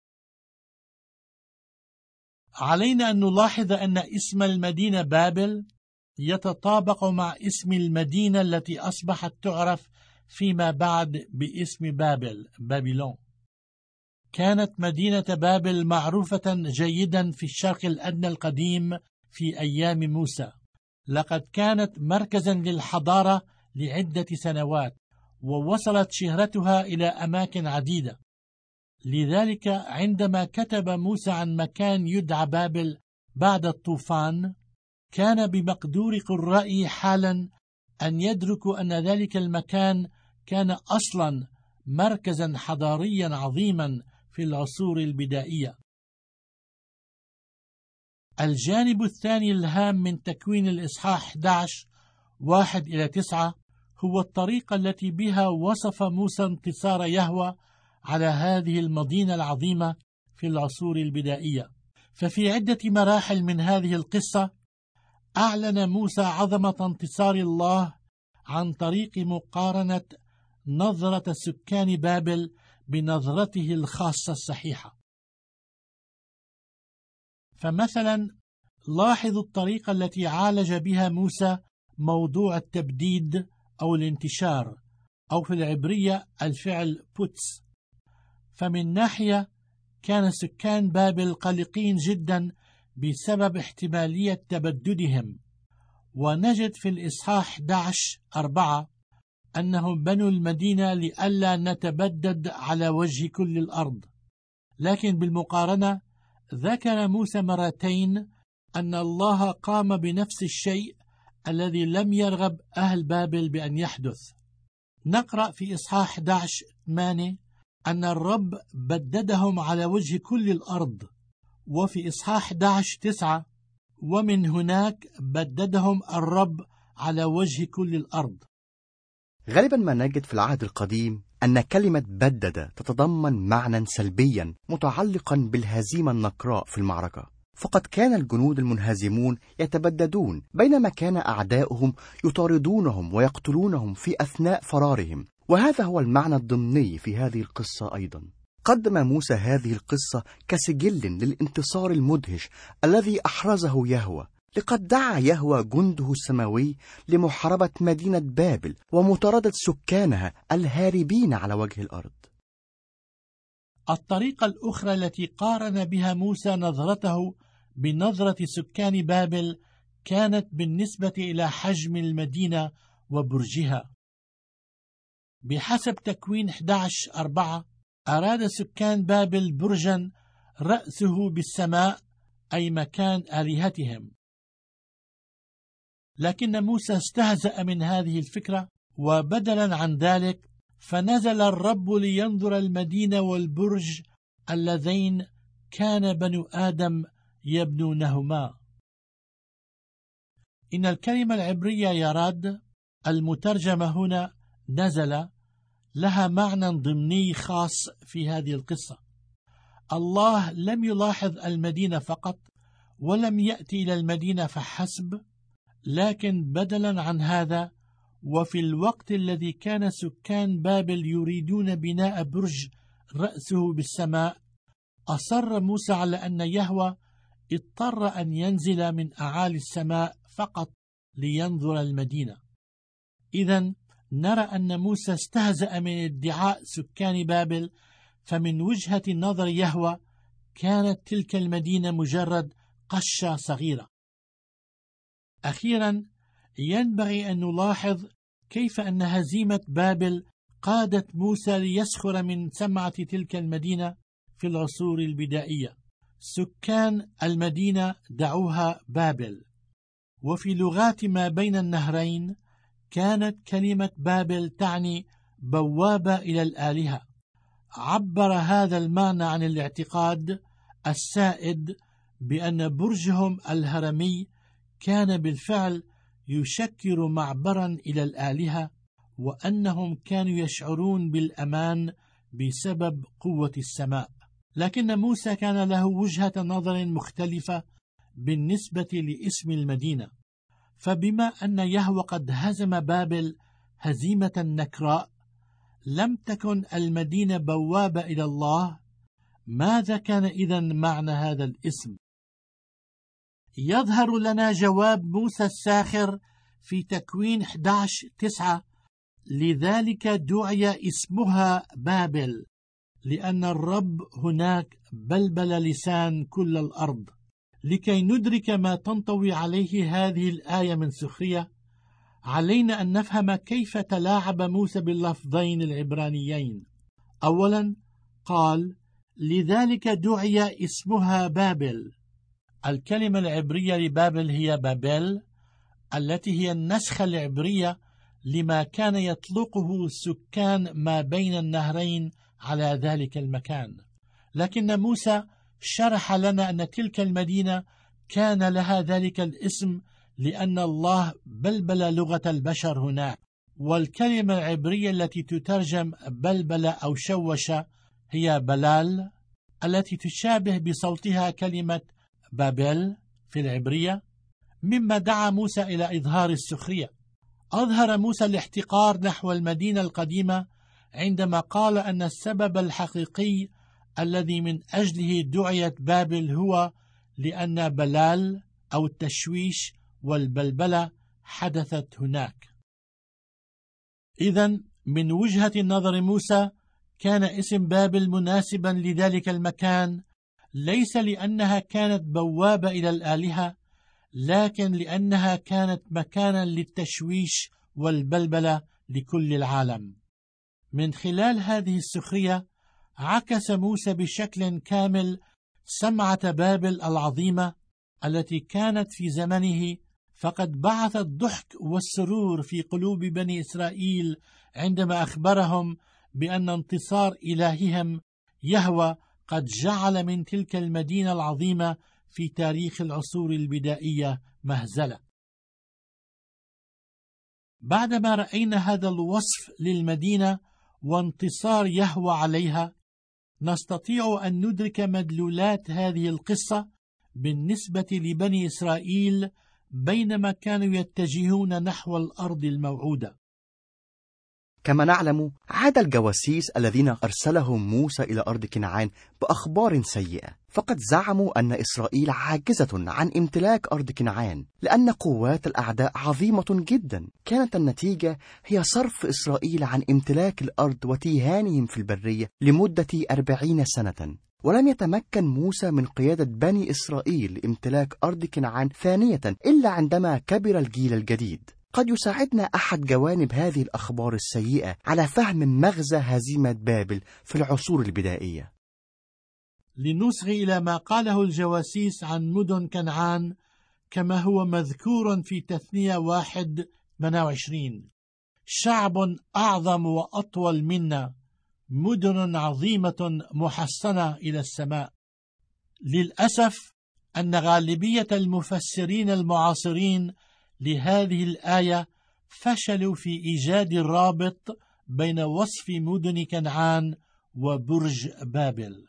علينا أن نلاحظ أن اسم المدينة بابل يتطابق مع اسم المدينة التي أصبحت تعرف فيما بعد باسم بابل، بابلون. كانت مدينة بابل معروفة جيدا في الشرق الأدنى القديم في أيام موسى، لقد كانت مركزا للحضارة لعدة سنوات، ووصلت شهرتها إلى أماكن عديدة. لذلك عندما كتب موسى عن مكان يدعى بابل بعد الطوفان، كان بمقدور قرائه حالا أن يدركوا أن ذلك المكان كان أصلا مركزا حضاريا عظيما في العصور البدائية. الجانب الثاني الهام من تكوين الإصحاح أحد عشر واحد إلى تسعة هو الطريقة التي بها وصف موسى انتصار يهوه على هذه المدينة العظيمة في العصور البدائية. ففي عدة مراحل من هذه القصة أعلن موسى عظمة انتصار الله عن طريق مقارنة نظرة سكان بابل بنظرته الخاصة الصحيحة. فمثلا لاحظوا الطريقة التي عالج بها موسى موضوع التبديد أو الانتشار، أو في العبرية الفعل بوتس. فمن ناحية كان سكان بابل قلقين جدا بسبب احتمالية تبددهم، ونجد في الإصحاح أحد عشر أربعة أنهم بنوا المدينة لئلا نتبدد على وجه كل الأرض. لكن بالمقارنة ذكر موسى مرتين أن الله قام بنفس الشيء الذي لم يرغب أهل بابل بأن يحدث. نقرأ في إصحاح أحد عشر ثمانية أن الرب بددهم على وجه كل الأرض، وفي إصحاح أحد عشر تسعة ومن هناك بددهم الرب على وجه كل الأرض. غالبا ما نجد في العهد القديم أن كلمة بدد تتضمن معنى سلبيا متعلقا بالهزيمة النقراء في المعركة، فقد كان الجنود المنهزمون يتبددون بينما كان أعداؤهم يطاردونهم ويقتلونهم في أثناء فرارهم. وهذا هو المعنى الضمني في هذه القصة أيضا. قدم موسى هذه القصة كسجل للانتصار المدهش الذي أحرزه يهوه، لقد دعا يهوه جنده السماوي لمحاربة مدينة بابل ومطاردة سكانها الهاربين على وجه الأرض. الطريقة الأخرى التي قارن بها موسى نظرته بنظرة سكان بابل كانت بالنسبة إلى حجم المدينة وبرجها. بحسب تكوين أحد عشر أربعة أراد سكان بابل برجا رأسه بالسماء، أي مكان آلهتهم، لكن موسى استهزأ من هذه الفكرة، وبدلا عن ذلك فنزل الرب لينظر المدينة والبرج اللذين كان بنو آدم يبنونهما. إن الكلمة العبرية يراد المترجمة هنا نزل لها معنى ضمني خاص في هذه القصة. الله لم يلاحظ المدينة فقط ولم يأتي إلى المدينة فحسب، لكن بدلا عن هذا وفي الوقت الذي كان سكان بابل يريدون بناء برج رأسه بالسماء، أصر موسى على أن يهوه اضطر أن ينزل من أعالي السماء فقط لينظر المدينة. إذن نرى أن موسى استهزأ من ادعاء سكان بابل، فمن وجهة نظر يهوه كانت تلك المدينة مجرد قشة صغيرة. أخيرا ينبغي أن نلاحظ كيف أن هزيمة بابل قادت موسى ليسخر من سمعة تلك المدينة في العصور البدائية. سكان المدينة دعوها بابل، وفي لغات ما بين النهرين كانت كلمة بابل تعني بوابة إلى الآلهة. عبر هذا المعنى عن الاعتقاد السائد بأن برجهم الهرمي كان بالفعل يشكل معبرا إلى الآلهة، وأنهم كانوا يشعرون بالأمان بسبب قوة السماء. لكن موسى كان له وجهة نظر مختلفة بالنسبة لاسم المدينة، فبما أن يهوه قد هزم بابل هزيمة نكراء، لم تكن المدينة بوابة إلى الله. ماذا كان إذن معنى هذا الاسم؟ يظهر لنا جواب موسى الساخر في تكوين أحد عشر تسعة: لذلك دعي اسمها بابل لأن الرب هناك بلبل لسان كل الأرض. لكي ندرك ما تنطوي عليه هذه الآية من سخرية، علينا أن نفهم كيف تلاعب موسى باللفظين العبرانيين. أولا قال لذلك دعي اسمها بابل. الكلمة العبرية لبابل هي بابل، التي هي النسخة العبرية لما كان يطلقه سكان ما بين النهرين على ذلك المكان. لكن موسى شرح لنا أن تلك المدينة كان لها ذلك الاسم لأن الله بلبل لغة البشر هناك، والكلمة العبرية التي تترجم بلبل أو شوش هي بلال، التي تشابه بصوتها كلمة بابل في العبرية، مما دعا موسى إلى إظهار السخرية. أظهر موسى الاحتقار نحو المدينة القديمة عندما قال أن السبب الحقيقي الذي من أجله دعيت بابل هو لأن بلال أو التشويش والبلبلة حدثت هناك. إذن من وجهة نظر موسى كان اسم بابل مناسبا لذلك المكان، ليس لأنها كانت بوابة إلى الآلهة، لكن لأنها كانت مكانا للتشويش والبلبلة لكل العالم. من خلال هذه السخرية عكس موسى بشكل كامل سمعة بابل العظيمة التي كانت في زمنه، فقد بعث الضحك والسرور في قلوب بني إسرائيل عندما أخبرهم بأن انتصار إلههم يهوه قد جعل من تلك المدينة العظيمة في تاريخ العصور البدائية مهزلة. بعدما رأينا هذا الوصف للمدينة وانتصار يهوه عليها، نستطيع أن ندرك مدلولات هذه القصة بالنسبة لبني إسرائيل بينما كانوا يتجهون نحو الأرض الموعودة. كما نعلم، عاد الجواسيس الذين أرسلهم موسى إلى أرض كنعان بأخبار سيئة، فقد زعموا أن إسرائيل عاجزة عن امتلاك أرض كنعان لأن قوات الأعداء عظيمة جدا. كانت النتيجة هي صرف إسرائيل عن امتلاك الأرض وتيهانهم في البرية لمدة أربعين سنة، ولم يتمكن موسى من قيادة بني إسرائيل لامتلاك أرض كنعان ثانية إلا عندما كبر الجيل الجديد. قد يساعدنا أحد جوانب هذه الأخبار السيئة على فهم مغزى هزيمة بابل في العصور البدائية. لنصغي إلى ما قاله الجواسيس عن مدن كنعان كما هو مذكور في تثنية واحد ثمانية وعشرين: شعب أعظم وأطول منا، مدن عظيمة محصنة إلى السماء. للأسف أن غالبية المفسرين المعاصرين لهذه الآية فشلوا في إيجاد الرابط بين وصف مدن كنعان وبرج بابل.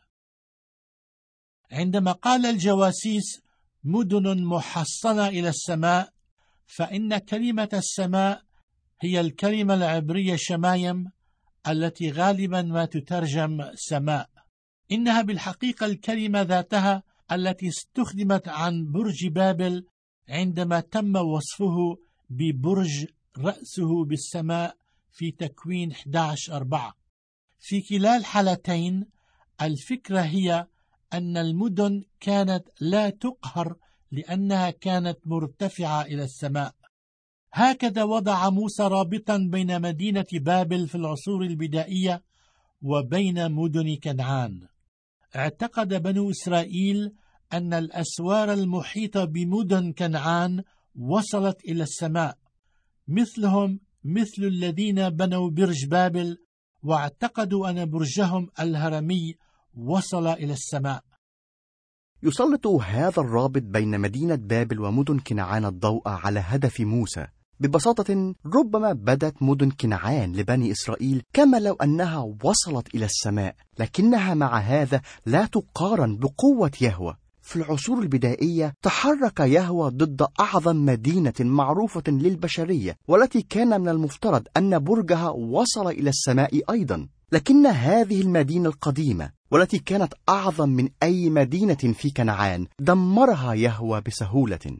عندما قال الجواسيس مدن محصنة إلى السماء، فإن كلمة السماء هي الكلمة العبرية شمايم التي غالبا ما تترجم سماء. إنها بالحقيقة الكلمة ذاتها التي استخدمت عن برج بابل عندما تم وصفه ببرج رأسه بالسماء في تكوين أحد عشر أربعة. في كلا الحالتين الفكرة هي أن المدن كانت لا تقهر لأنها كانت مرتفعة إلى السماء. هكذا وضع موسى رابطا بين مدينة بابل في العصور البدائية وبين مدن كنعان. اعتقد بنو إسرائيل أن الأسوار المحيطة بمدن كنعان وصلت إلى السماء، مثلهم مثل الذين بنوا برج بابل، واعتقدوا أن برجهم الهرمي وصل إلى السماء. يسلط هذا الرابط بين مدينة بابل ومدن كنعان الضوء على هدف موسى. ببساطة، ربما بدت مدن كنعان لبني إسرائيل كما لو أنها وصلت إلى السماء، لكنها مع هذا لا تقارن بقوة يهوه. في العصور البدائية تحرك يهوه ضد أعظم مدينة معروفة للبشرية، والتي كان من المفترض أن برجها وصل إلى السماء أيضا، لكن هذه المدينة القديمة والتي كانت أعظم من أي مدينة في كنعان دمرها يهوه بسهولة.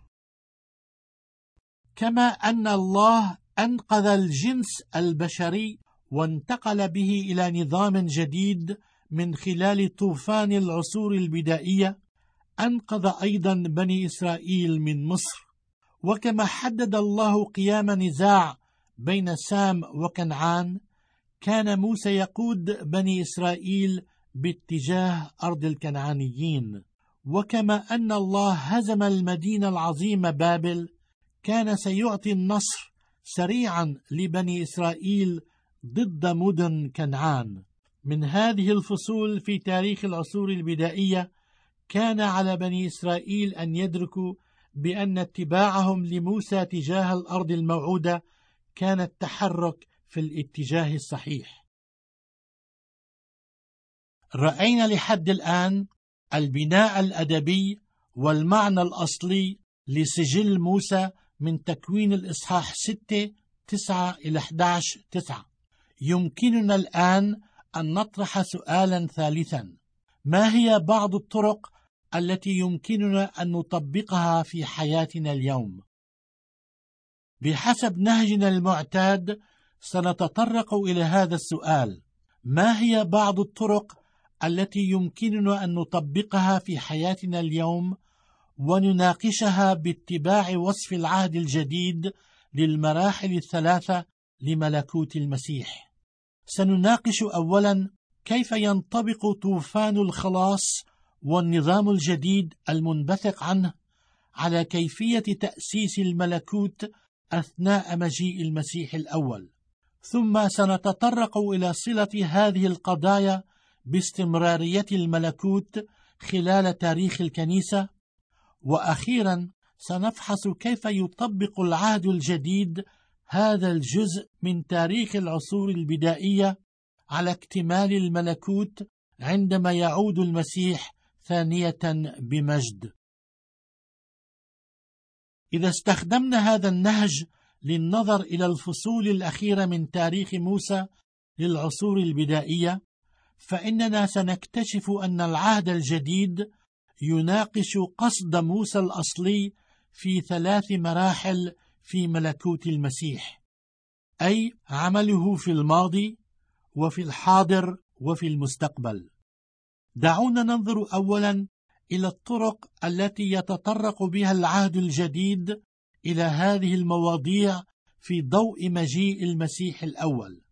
كما أن الله أنقذ الجنس البشري وانتقل به إلى نظام جديد من خلال طوفان العصور البدائية، أنقذ أيضا بني إسرائيل من مصر. وكما حدد الله قيام نزاع بين سام وكنعان، كان موسى يقود بني إسرائيل باتجاه أرض الكنعانيين. وكما أن الله هزم المدينة العظيمة بابل، كان سيعطي النصر سريعا لبني إسرائيل ضد مدن كنعان. من هذه الفصول في تاريخ العصور البدائية كان على بني إسرائيل أن يدركوا بأن اتباعهم لموسى تجاه الأرض الموعودة كان التحرك في الاتجاه الصحيح. رأينا لحد الآن البناء الأدبي والمعنى الأصلي لسجل موسى من تكوين الإصحاح ستة تسعة إلى أحد عشر تسعة. يمكننا الآن أن نطرح سؤالا ثالثا: ما هي بعض الطرق التي يمكننا أن نطبقها في حياتنا اليوم؟ بحسب نهجنا المعتاد سنتطرق إلى هذا السؤال: ما هي بعض الطرق التي يمكننا أن نطبقها في حياتنا اليوم، ونناقشها باتباع وصف العهد الجديد للمراحل الثلاثة لملكوت المسيح. سنناقش أولا كيف ينطبق طوفان الخلاص والنظام الجديد المنبثق عنه على كيفية تأسيس الملكوت أثناء مجيء المسيح الأول. ثم سنتطرق إلى صلة هذه القضايا باستمرارية الملكوت خلال تاريخ الكنيسة. وأخيرا سنفحص كيف يطبق العهد الجديد هذا الجزء من تاريخ العصور البدائية على اكتمال الملكوت عندما يعود المسيح ثانية بمجد. إذا استخدمنا هذا النهج للنظر إلى الفصول الأخيرة من تاريخ موسى للعصور البدائية، فإننا سنكتشف أن العهد الجديد يناقش قصد موسى الأصلي في ثلاث مراحل في ملكوت المسيح، أي عمله في الماضي وفي الحاضر وفي المستقبل. دعونا ننظر أولا إلى الطرق التي يتطرق بها العهد الجديد إلى هذه المواضيع في ضوء مجيء المسيح الأول.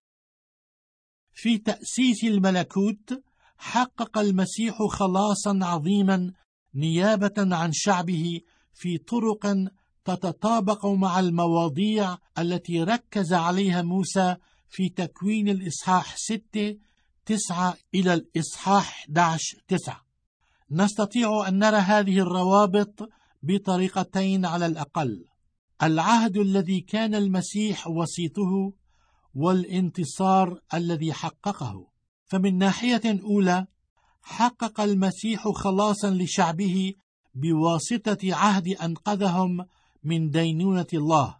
في تأسيس الملكوت حقق المسيح خلاصا عظيما نيابة عن شعبه في طرق تتطابق مع المواضيع التي ركز عليها موسى في تكوين الإصحاح ستة تسعة إلى الإصحاح أحد عشر تسعة. نستطيع أن نرى هذه الروابط بطريقتين على الأقل: العهد الذي كان المسيح وسيطه، والانتصار الذي حققه. فمن ناحية أولى حقق المسيح خلاصا لشعبه بواسطة عهد أنقذهم من دينونة الله.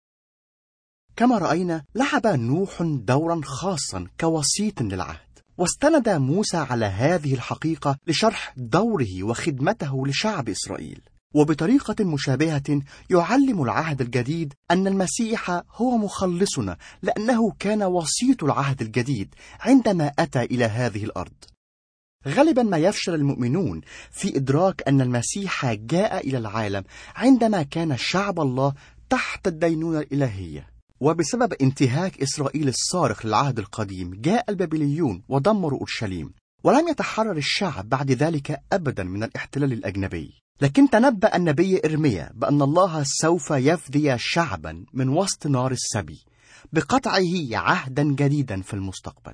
كما رأينا لعب نوح دورا خاصا كوسيط للعهد، واستند موسى على هذه الحقيقة لشرح دوره وخدمته لشعب إسرائيل. وبطريقة مشابهة يعلم العهد الجديد أن المسيح هو مخلصنا، لأنه كان وسيط العهد الجديد عندما أتى إلى هذه الأرض. غالبا ما يفشل المؤمنون في إدراك أن المسيح جاء إلى العالم عندما كان شعب الله تحت الدينونة الإلهية، وبسبب انتهاك إسرائيل الصارخ للعهد القديم جاء البابليون ودمروا أورشليم، ولم يتحرر الشعب بعد ذلك أبدا من الاحتلال الأجنبي. لكن تنبأ النبي إرميا بأن الله سوف يفدي شعبا من وسط نار السبي بقطعه عهدا جديدا في المستقبل.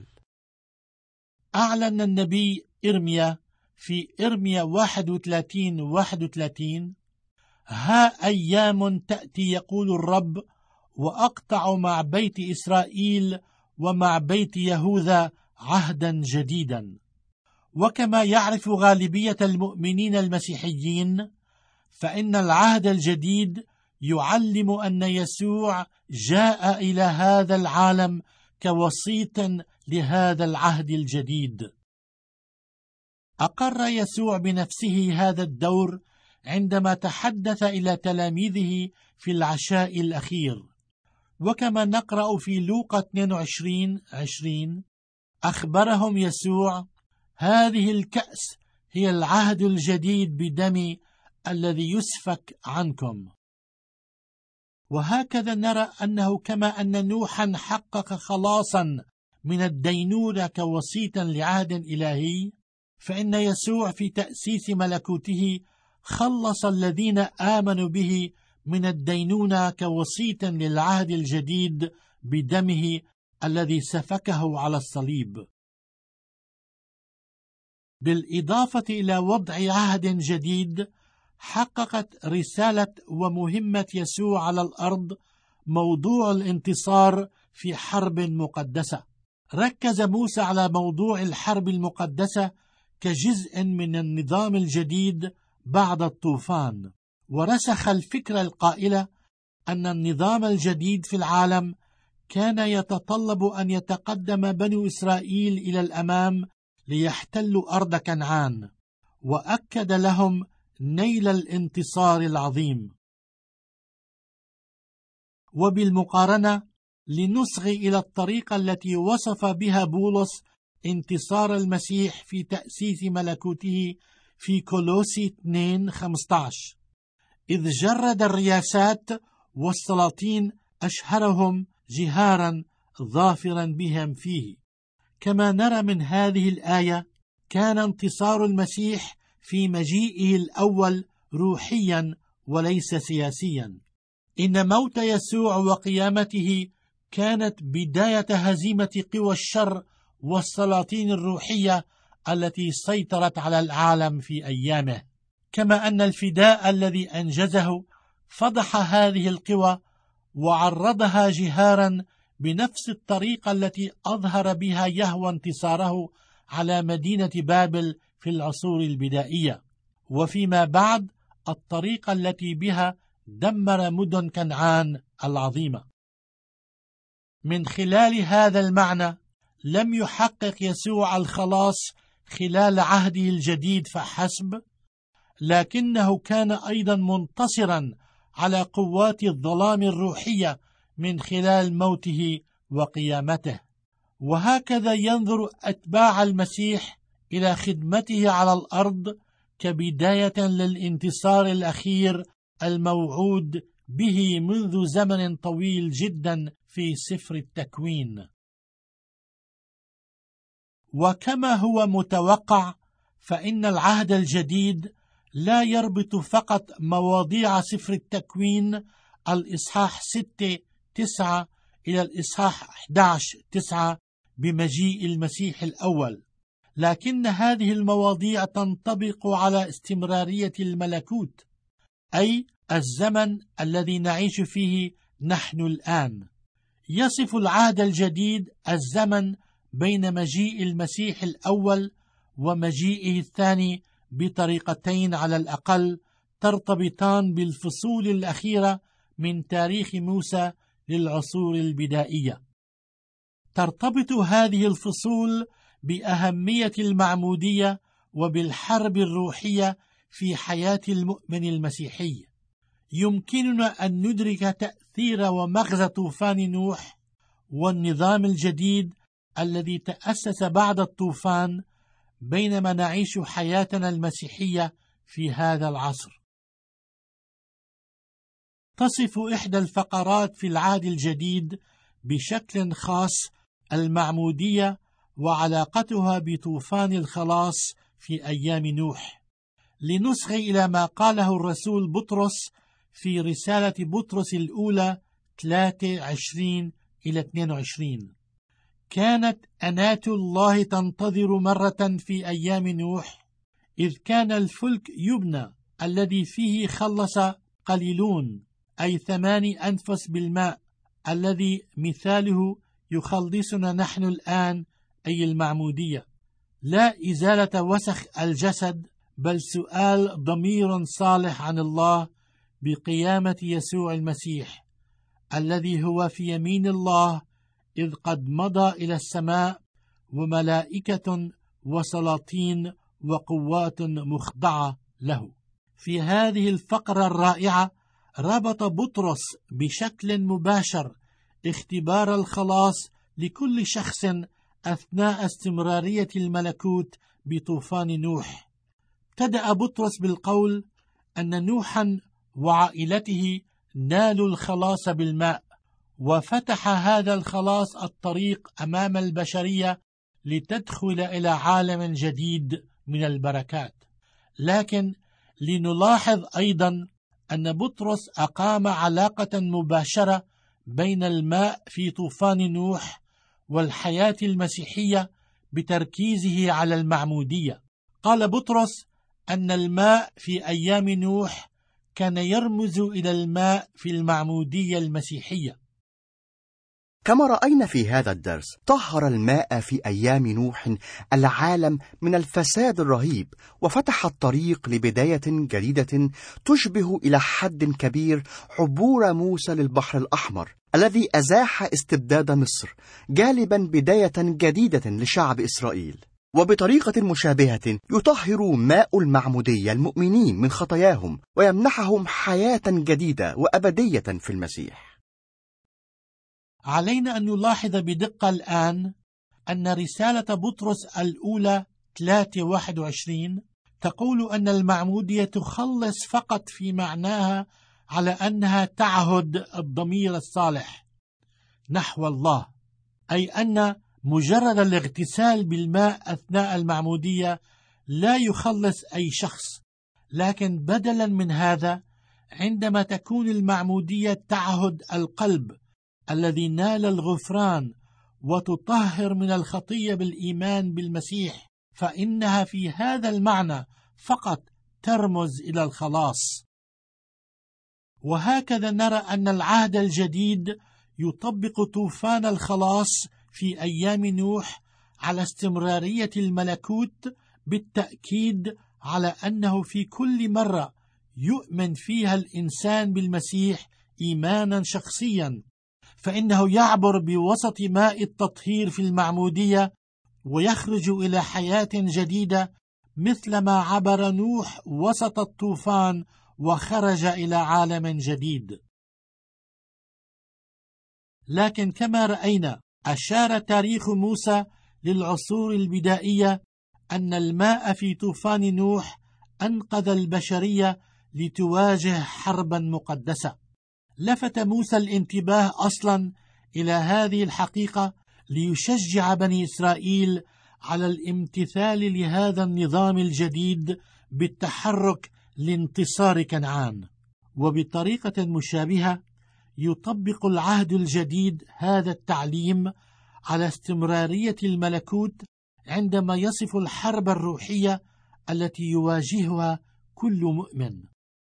أعلن النبي إرميا في إرميا واحد وثلاثين واحد وثلاثين: ها أيام تأتي يقول الرب، وأقطع مع بيت إسرائيل ومع بيت يهوذا عهدا جديدا. وكما يعرف غالبية المؤمنين المسيحيين، فإن العهد الجديد يعلم أن يسوع جاء إلى هذا العالم كوسيط لهذا العهد الجديد. أقر يسوع بنفسه هذا الدور عندما تحدث إلى تلاميذه في العشاء الأخير. وكما نقرأ في لوقا اثنين وعشرين عشرين: أخبرهم يسوع: هذه الكأس هي العهد الجديد بدمي الذي يسفك عنكم. وهكذا نرى أنه كما أن نوحا حقق خلاصا من الدينونة كوسيطا لعهد إلهي، فإن يسوع في تأسيس ملكوته خلص الذين آمنوا به من الدينونة كوسيط للعهد الجديد بدمه الذي سفكه على الصليب. بالإضافة إلى وضع عهد جديد، حققت رسالة ومهمة يسوع على الأرض موضوع الانتصار في حرب مقدسة. ركز موسى على موضوع الحرب المقدسة كجزء من النظام الجديد بعد الطوفان، ورسخ الفكرة القائلة أن النظام الجديد في العالم كان يتطلب أن يتقدم بنو إسرائيل إلى الأمام ليحتلوا أرض كنعان، وأكد لهم نيل الانتصار العظيم. وبالمقارنة لنصغي إلى الطريقة التي وصف بها بولس انتصار المسيح في تأسيس ملكوته في كولوسي اثنين خمسة عشر: إذ جرد الرياسات والسلاطين أشهرهم جهارا ظافرا بهم فيه. كما نرى من هذه الآية، كان انتصار المسيح في مجيئه الأول روحيا وليس سياسيا. إن موت يسوع وقيامته كانت بداية هزيمة قوى الشر والسلاطين الروحية التي سيطرت على العالم في أيامه، كما أن الفداء الذي أنجزه فضح هذه القوى وعرضها جهارا بنفس الطريقة التي أظهر بها يهوى انتصاره على مدينة بابل في العصور البدائية، وفيما بعد الطريقة التي بها دمر مدن كنعان العظيمة. من خلال هذا المعنى لم يحقق يسوع الخلاص خلال عهده الجديد فحسب، لكنه كان أيضا منتصرا على قوات الظلام الروحية من خلال موته وقيامته. وهكذا ينظر أتباع المسيح إلى خدمته على الأرض كبداية للانتصار الأخير الموعود به منذ زمن طويل جدا في سفر التكوين. وكما هو متوقع، فإن العهد الجديد لا يربط فقط مواضيع سفر التكوين الإصحاح ستة تسعة إلى الإصحاح أحد عشر تسعة بمجيء المسيح الأول، لكن هذه المواضيع تنطبق على استمرارية الملكوت، أي الزمن الذي نعيش فيه نحن الآن. يصف العهد الجديد الزمن بين مجيء المسيح الأول ومجيئه الثاني بطريقتين على الأقل ترتبطان بالفصول الأخيرة من تاريخ موسى للعصور البدائية. ترتبط هذه الفصول بأهمية المعمودية وبالحرب الروحية في حياة المؤمن المسيحي. يمكننا أن ندرك تأثير ومغزى طوفان نوح والنظام الجديد الذي تأسس بعد الطوفان بينما نعيش حياتنا المسيحية في هذا العصر. تصف إحدى الفقرات في العهد الجديد بشكل خاص المعمودية وعلاقتها بطوفان الخلاص في أيام نوح. لنصغي إلى ما قاله الرسول بطرس في رسالة بطرس الأولى ثلاثة عشرين إلى اثنين وعشرين: كانت أناة الله تنتظر مرة في أيام نوح، إذ كان الفلك يبنى الذي فيه خلص قليلون، أي ثماني أنفس بالماء، الذي مثاله يخلصنا نحن الآن، أي المعمودية، لا إزالة وسخ الجسد، بل سؤال ضمير صالح عن الله بقيامة يسوع المسيح الذي هو في يمين الله، إذ قد مضى إلى السماء، وملائكة وسلاطين وقوات مخضعة له. في هذه الفقرة الرائعة ربط بطرس بشكل مباشر اختبار الخلاص لكل شخص أثناء استمرارية الملكوت بطوفان نوح. ابتدأ بطرس بالقول أن نوحا وعائلته نالوا الخلاص بالماء، وفتح هذا الخلاص الطريق أمام البشرية لتدخل إلى عالم جديد من البركات. لكن لنلاحظ أيضا أن بطرس أقام علاقة مباشرة بين الماء في طوفان نوح والحياة المسيحية بتركيزه على المعمودية. قال بطرس أن الماء في أيام نوح كان يرمز إلى الماء في المعمودية المسيحية. كما رأينا في هذا الدرس، طهر الماء في أيام نوح العالم من الفساد الرهيب، وفتح الطريق لبداية جديدة تشبه إلى حد كبير عبور موسى للبحر الأحمر الذي أزاح استبداد مصر، جالبا بداية جديدة لشعب إسرائيل. وبطريقة مشابهة يطهر ماء المعمودية المؤمنين من خطاياهم ويمنحهم حياة جديدة وأبدية في المسيح. علينا أن نلاحظ بدقة الآن أن رسالة بطرس الأولى ثلاثة واحد وعشرين تقول أن المعمودية تخلص فقط في معناها على أنها تعهد الضمير الصالح نحو الله، أي أن مجرد الاغتسال بالماء أثناء المعمودية لا يخلص أي شخص، لكن بدلا من هذا عندما تكون المعمودية تعهد القلب الذي نال الغفران وتطهر من الخطية بالإيمان بالمسيح، فإنها في هذا المعنى فقط ترمز إلى الخلاص. وهكذا نرى أن العهد الجديد يطبق طوفان الخلاص في أيام نوح على استمرارية الملكوت، بالتأكيد على أنه في كل مرة يؤمن فيها الإنسان بالمسيح إيمانا شخصيا، فإنه يعبر بوسط ماء التطهير في المعمودية ويخرج إلى حياة جديدة، مثلما عبر نوح وسط الطوفان وخرج إلى عالم جديد. لكن كما رأينا، أشار تاريخ موسى للعصور البدائية أن الماء في طوفان نوح أنقذ البشرية لتواجه حربا مقدسة. لفت موسى الانتباه أصلا إلى هذه الحقيقة ليشجع بني إسرائيل على الامتثال لهذا النظام الجديد بالتحرك لانتصار كنعان. وبطريقة مشابهة يطبق العهد الجديد هذا التعليم على استمرارية الملكوت عندما يصف الحرب الروحية التي يواجهها كل مؤمن.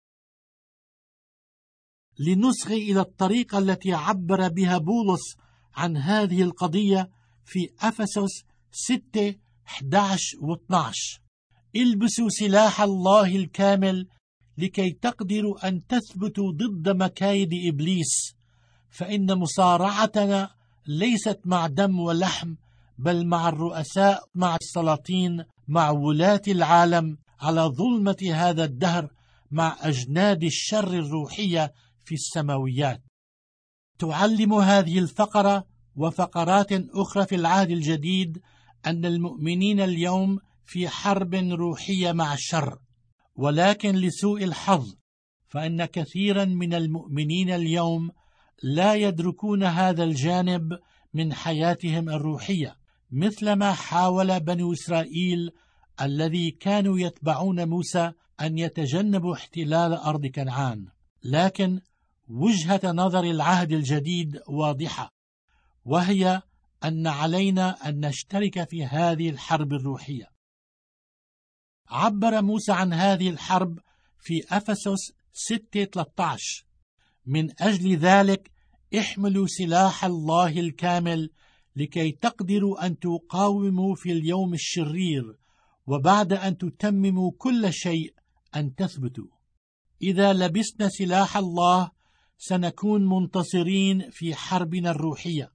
لنصغي إلى الطريقة التي عبر بها بولس عن هذه القضية في أفسس ستة أحد عشر و اثني عشر: البسوا سلاح الله الكامل لكي تقدروا أن تثبتوا ضد مكايد إبليس، فإن مصارعتنا ليست مع دم ولحم، بل مع الرؤساء، مع السلاطين، مع ولاة العالم على ظلمة هذا الدهر، مع أجناد الشر الروحية في السماويات. تعلم هذه الفقرة وفقرات أخرى في العهد الجديد أن المؤمنين اليوم في حرب روحية مع الشر، ولكن لسوء الحظ فإن كثيرا من المؤمنين اليوم لا يدركون هذا الجانب من حياتهم الروحية، مثلما حاول بنو إسرائيل الذي كانوا يتبعون موسى أن يتجنبوا احتلال أرض كنعان. لكن وجهة نظر العهد الجديد واضحة، وهي أن علينا أن نشترك في هذه الحرب الروحية. عبر موسى عن هذه الحرب في أفسس ستة ثلاثة عشر: من أجل ذلك احملوا سلاح الله الكامل لكي تقدروا أن تقاوموا في اليوم الشرير، وبعد أن تتمموا كل شيء أن تثبتوا. إذا لبسنا سلاح الله سنكون منتصرين في حربنا الروحية.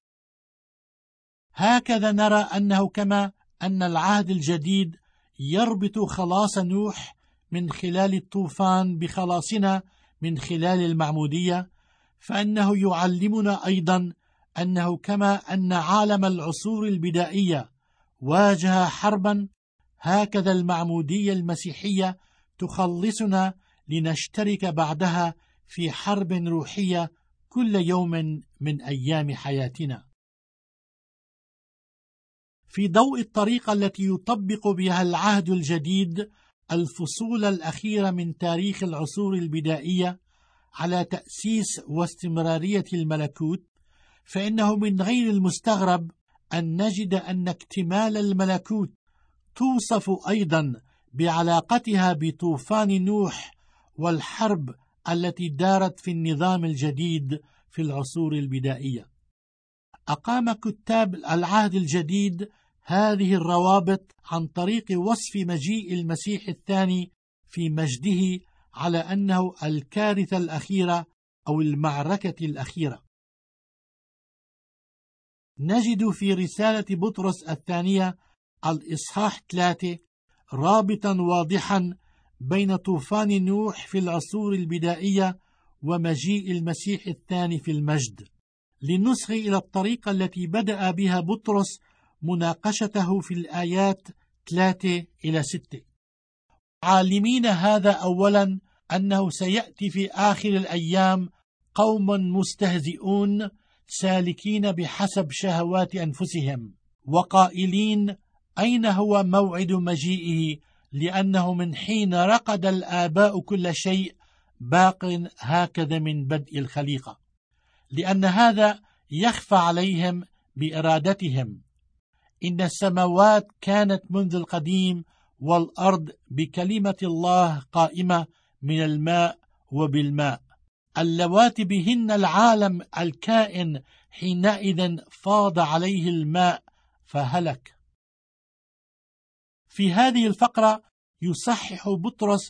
هكذا نرى أنه كما أن العهد الجديد يربط خلاص نوح من خلال الطوفان بخلاصنا من خلال المعمودية، فإنه يعلمنا أيضا أنه كما أن عالم العصور البدائية واجه حربا، هكذا المعمودية المسيحية تخلصنا لنشترك بعدها في حرب روحية كل يوم من أيام حياتنا. في ضوء الطريقة التي يطبق بها العهد الجديد الفصول الأخيرة من تاريخ العصور البدائية على تأسيس واستمرارية الملكوت، فإنه من غير المستغرب أن نجد أن اكتمال الملكوت توصف أيضا بعلاقتها بطوفان نوح والحرب التي دارت في النظام الجديد في العصور البدائية. أقام كتاب العهد الجديد هذه الروابط عن طريق وصف مجيء المسيح الثاني في مجده على أنه الكارثة الأخيرة أو المعركة الأخيرة. نجد في رسالة بطرس الثانية الإصحاح ثلاثة رابطا واضحا بين طوفان نوح في العصور البدائية ومجيء المسيح الثاني في المجد، لنصغي إلى الطريقة التي بدأ بها بطرس مناقشته في الآيات ثلاثة إلى ستة، عالمين هذا أولا أنه سيأتي في آخر الأيام قوم مستهزئون سالكين بحسب شهوات أنفسهم، وقائلين: أين هو موعد مجيئه؟ لأنه من حين رقد الآباء كل شيء باق هكذا من بدء الخليقة، لأن هذا يخفى عليهم بإرادتهم. إن السماوات كانت منذ القديم، والأرض بكلمة الله قائمة من الماء وبالماء، اللواتي بهن العالم الكائن حينئذ فاض عليه الماء فهلك. في هذه الفقرة يصحح بطرس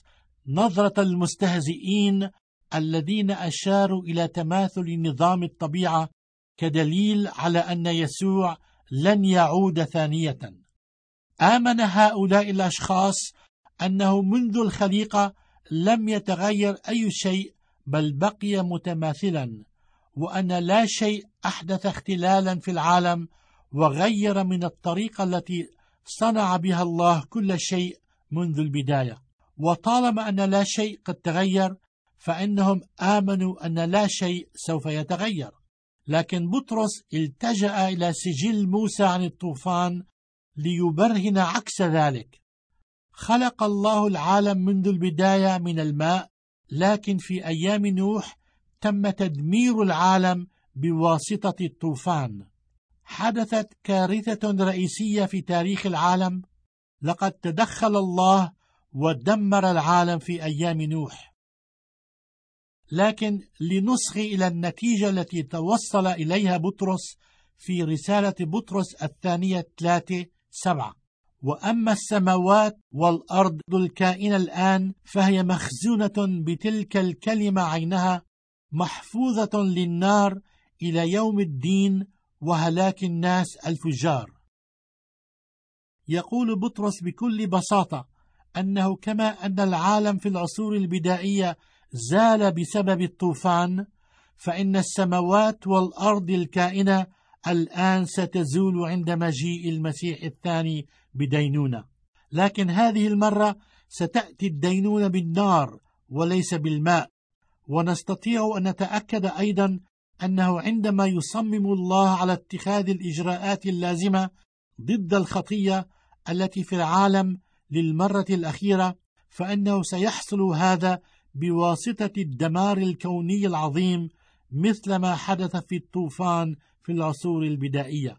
نظرة المستهزئين الذين أشاروا إلى تماثل نظام الطبيعة كدليل على أن يسوع لن يعود ثانية. آمن هؤلاء الأشخاص أنه منذ الخليقة لم يتغير أي شيء، بل بقي متماثلا، وأن لا شيء أحدث اختلالا في العالم وغير من الطريقة التي صنع بها الله كل شيء منذ البداية. وطالما أن لا شيء قد تغير، فإنهم آمنوا أن لا شيء سوف يتغير. لكن بطرس التجأ إلى سجل موسى عن الطوفان ليبرهن عكس ذلك. خلق الله العالم منذ البداية من الماء، لكن في أيام نوح تم تدمير العالم بواسطة الطوفان. حدثت كارثة رئيسية في تاريخ العالم. لقد تدخل الله ودمر العالم في أيام نوح. لكن لنصغي إلى النتيجة التي توصل إليها بطرس في رسالة بطرس الثانية ثلاثة سبعة: وأما السماوات والأرض الكائنة الآن فهي مخزونة بتلك الكلمة عينها، محفوظة للنار إلى يوم الدين وهلاك الناس الفجار. يقول بطرس بكل بساطة أنه كما أن العالم في العصور البدائية زال بسبب الطوفان، فإن السماوات والأرض الكائنة الآن ستزول عند مجيء المسيح الثاني بدينونة. لكن هذه المرة ستأتي الدينونة بالنار وليس بالماء. ونستطيع أن نتأكد أيضا أنه عندما يصمم الله على اتخاذ الإجراءات اللازمة ضد الخطية التي في العالم للمرة الأخيرة، فإنه سيحصل هذا بواسطة الدمار الكوني العظيم، مثل ما حدث في الطوفان في العصور البدائية.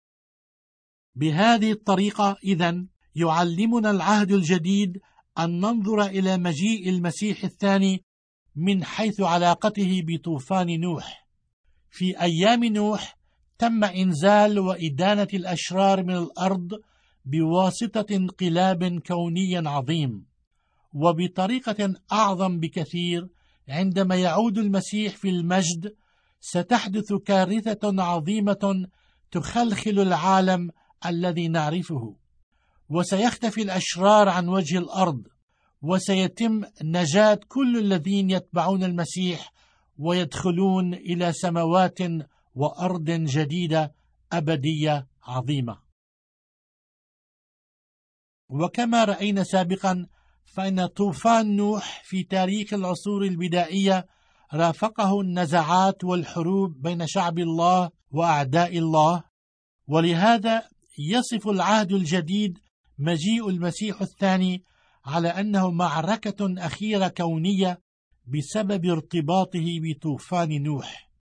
بهذه الطريقة إذن يعلمنا العهد الجديد أن ننظر إلى مجيء المسيح الثاني من حيث علاقته بطوفان نوح. في أيام نوح تم إنزال وإدانة الأشرار من الأرض بواسطة انقلاب كوني عظيم، وبطريقة أعظم بكثير عندما يعود المسيح في المجد ستحدث كارثة عظيمة تخلخل العالم الذي نعرفه، وسيختفي الأشرار عن وجه الأرض، وسيتم نجاة كل الذين يتبعون المسيح ويدخلون إلى سماوات وأرض جديدة أبدية عظيمة. وكما رأينا سابقا، فإن طوفان نوح في تاريخ العصور البدائية رافقه النزاعات والحروب بين شعب الله وأعداء الله، ولهذا يصف العهد الجديد مجيء المسيح الثاني على أنه معركة أخيرة كونية بسبب ارتباطه بطوفان نوح.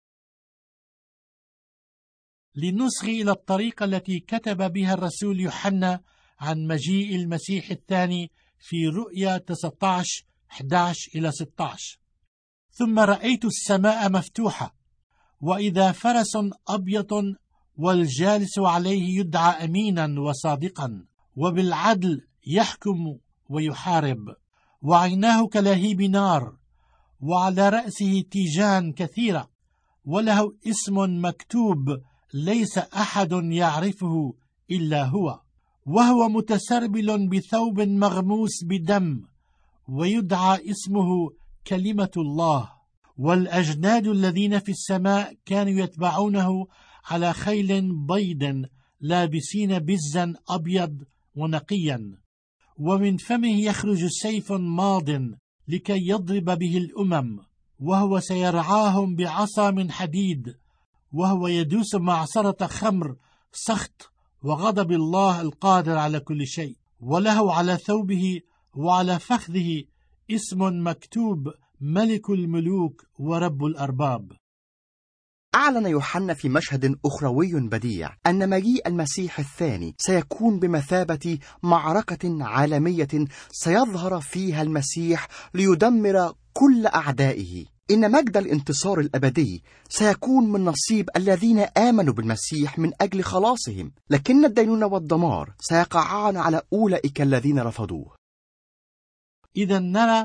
لنصغي إلى الطريقة التي كتب بها الرسول يوحنا عن مجيء المسيح الثاني في رؤيا تسعة عشر أحد عشر إلى ستة عشر: ثم رأيت السماء مفتوحة، وإذا فرس أبيض، والجالس عليه يدعى أمينا وصادقا، وبالعدل يحكم ويحارب، وعيناه كلهيب نار، وعلى رأسه تيجان كثيرة، وله اسم مكتوب ليس أحد يعرفه إلا هو، وهو متسربل بثوب مغموس بدم، ويدعى اسمه كلمة الله. والأجناد الذين في السماء كانوا يتبعونه على خيل بيض لابسين بزا أبيض ونقيا، ومن فمه يخرج سيف ماض لكي يضرب به الأمم، وهو سيرعاهم بعصا من حديد، وهو يدوس معصرة خمر سخط وغضب الله القادر على كل شيء. وله على ثوبه وعلى فخذه اسم مكتوب ملك الملوك ورب الأرباب. أعلن يوحنا في مشهد أخروي بديع أن مجيء المسيح الثاني سيكون بمثابة معركة عالمية سيظهر فيها المسيح ليدمر كل أعدائه. إن مجد الانتصار الأبدي سيكون من نصيب الذين آمنوا بالمسيح من أجل خلاصهم، لكن الدينونة والدمار سيقعان على أولئك الذين رفضوه. إذا نرى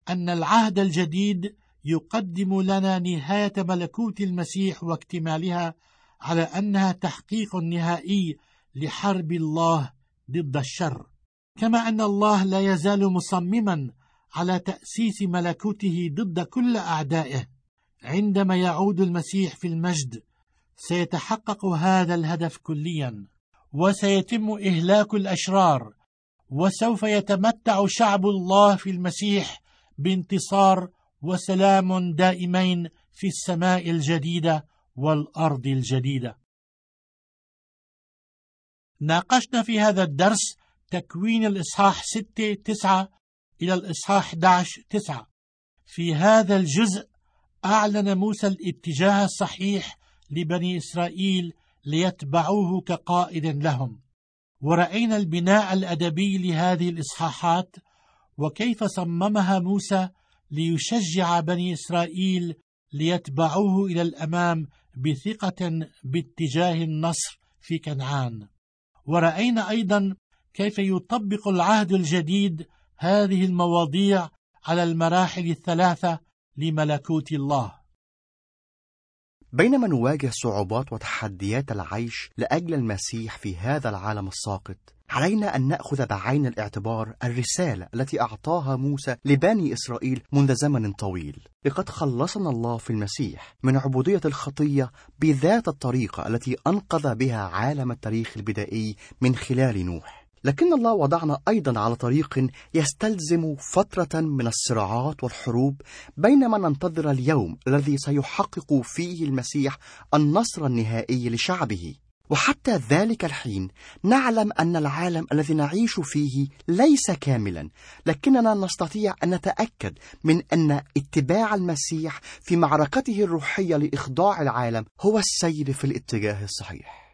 أن العهد الجديد يقدم لنا نهاية ملكوت المسيح واكتمالها على أنها تحقيق نهائي لحرب الله ضد الشر، كما أن الله لا يزال مصمما على تأسيس ملكوته ضد كل أعدائه. عندما يعود المسيح في المجد سيتحقق هذا الهدف كليا، وسيتم إهلاك الأشرار، وسوف يتمتع شعب الله في المسيح بانتصار وسلام دائمين في السماء الجديدة والأرض الجديدة. ناقشنا في هذا الدرس تكوين الإصحاح ستة تسعة إلى الإصحاح أحد عشر تسعة. في هذا الجزء أعلن موسى الاتجاه الصحيح لبني إسرائيل ليتبعوه كقائد لهم، ورأينا البناء الأدبي لهذه الإصحاحات وكيف صممها موسى ليشجع بني إسرائيل ليتبعوه إلى الأمام بثقة باتجاه النصر في كنعان. ورأينا أيضا كيف يطبق العهد الجديد هذه المواضيع على المراحل الثلاثة لملكوت الله. بينما نواجه صعوبات وتحديات العيش لأجل المسيح في هذا العالم الساقط، علينا أن نأخذ بعين الاعتبار الرسالة التي أعطاها موسى لبني إسرائيل منذ زمن طويل. لقد خلصنا الله في المسيح من عبودية الخطية بذات الطريقة التي أنقذ بها عالم التاريخ البدائي من خلال نوح، لكن الله وضعنا أيضا على طريق يستلزم فترة من الصراعات والحروب بينما ننتظر اليوم الذي سيحقق فيه المسيح النصر النهائي لشعبه. وحتى ذلك الحين نعلم أن العالم الذي نعيش فيه ليس كاملا، لكننا نستطيع أن نتأكد من أن اتباع المسيح في معركته الروحية لإخضاع العالم هو السير في الاتجاه الصحيح.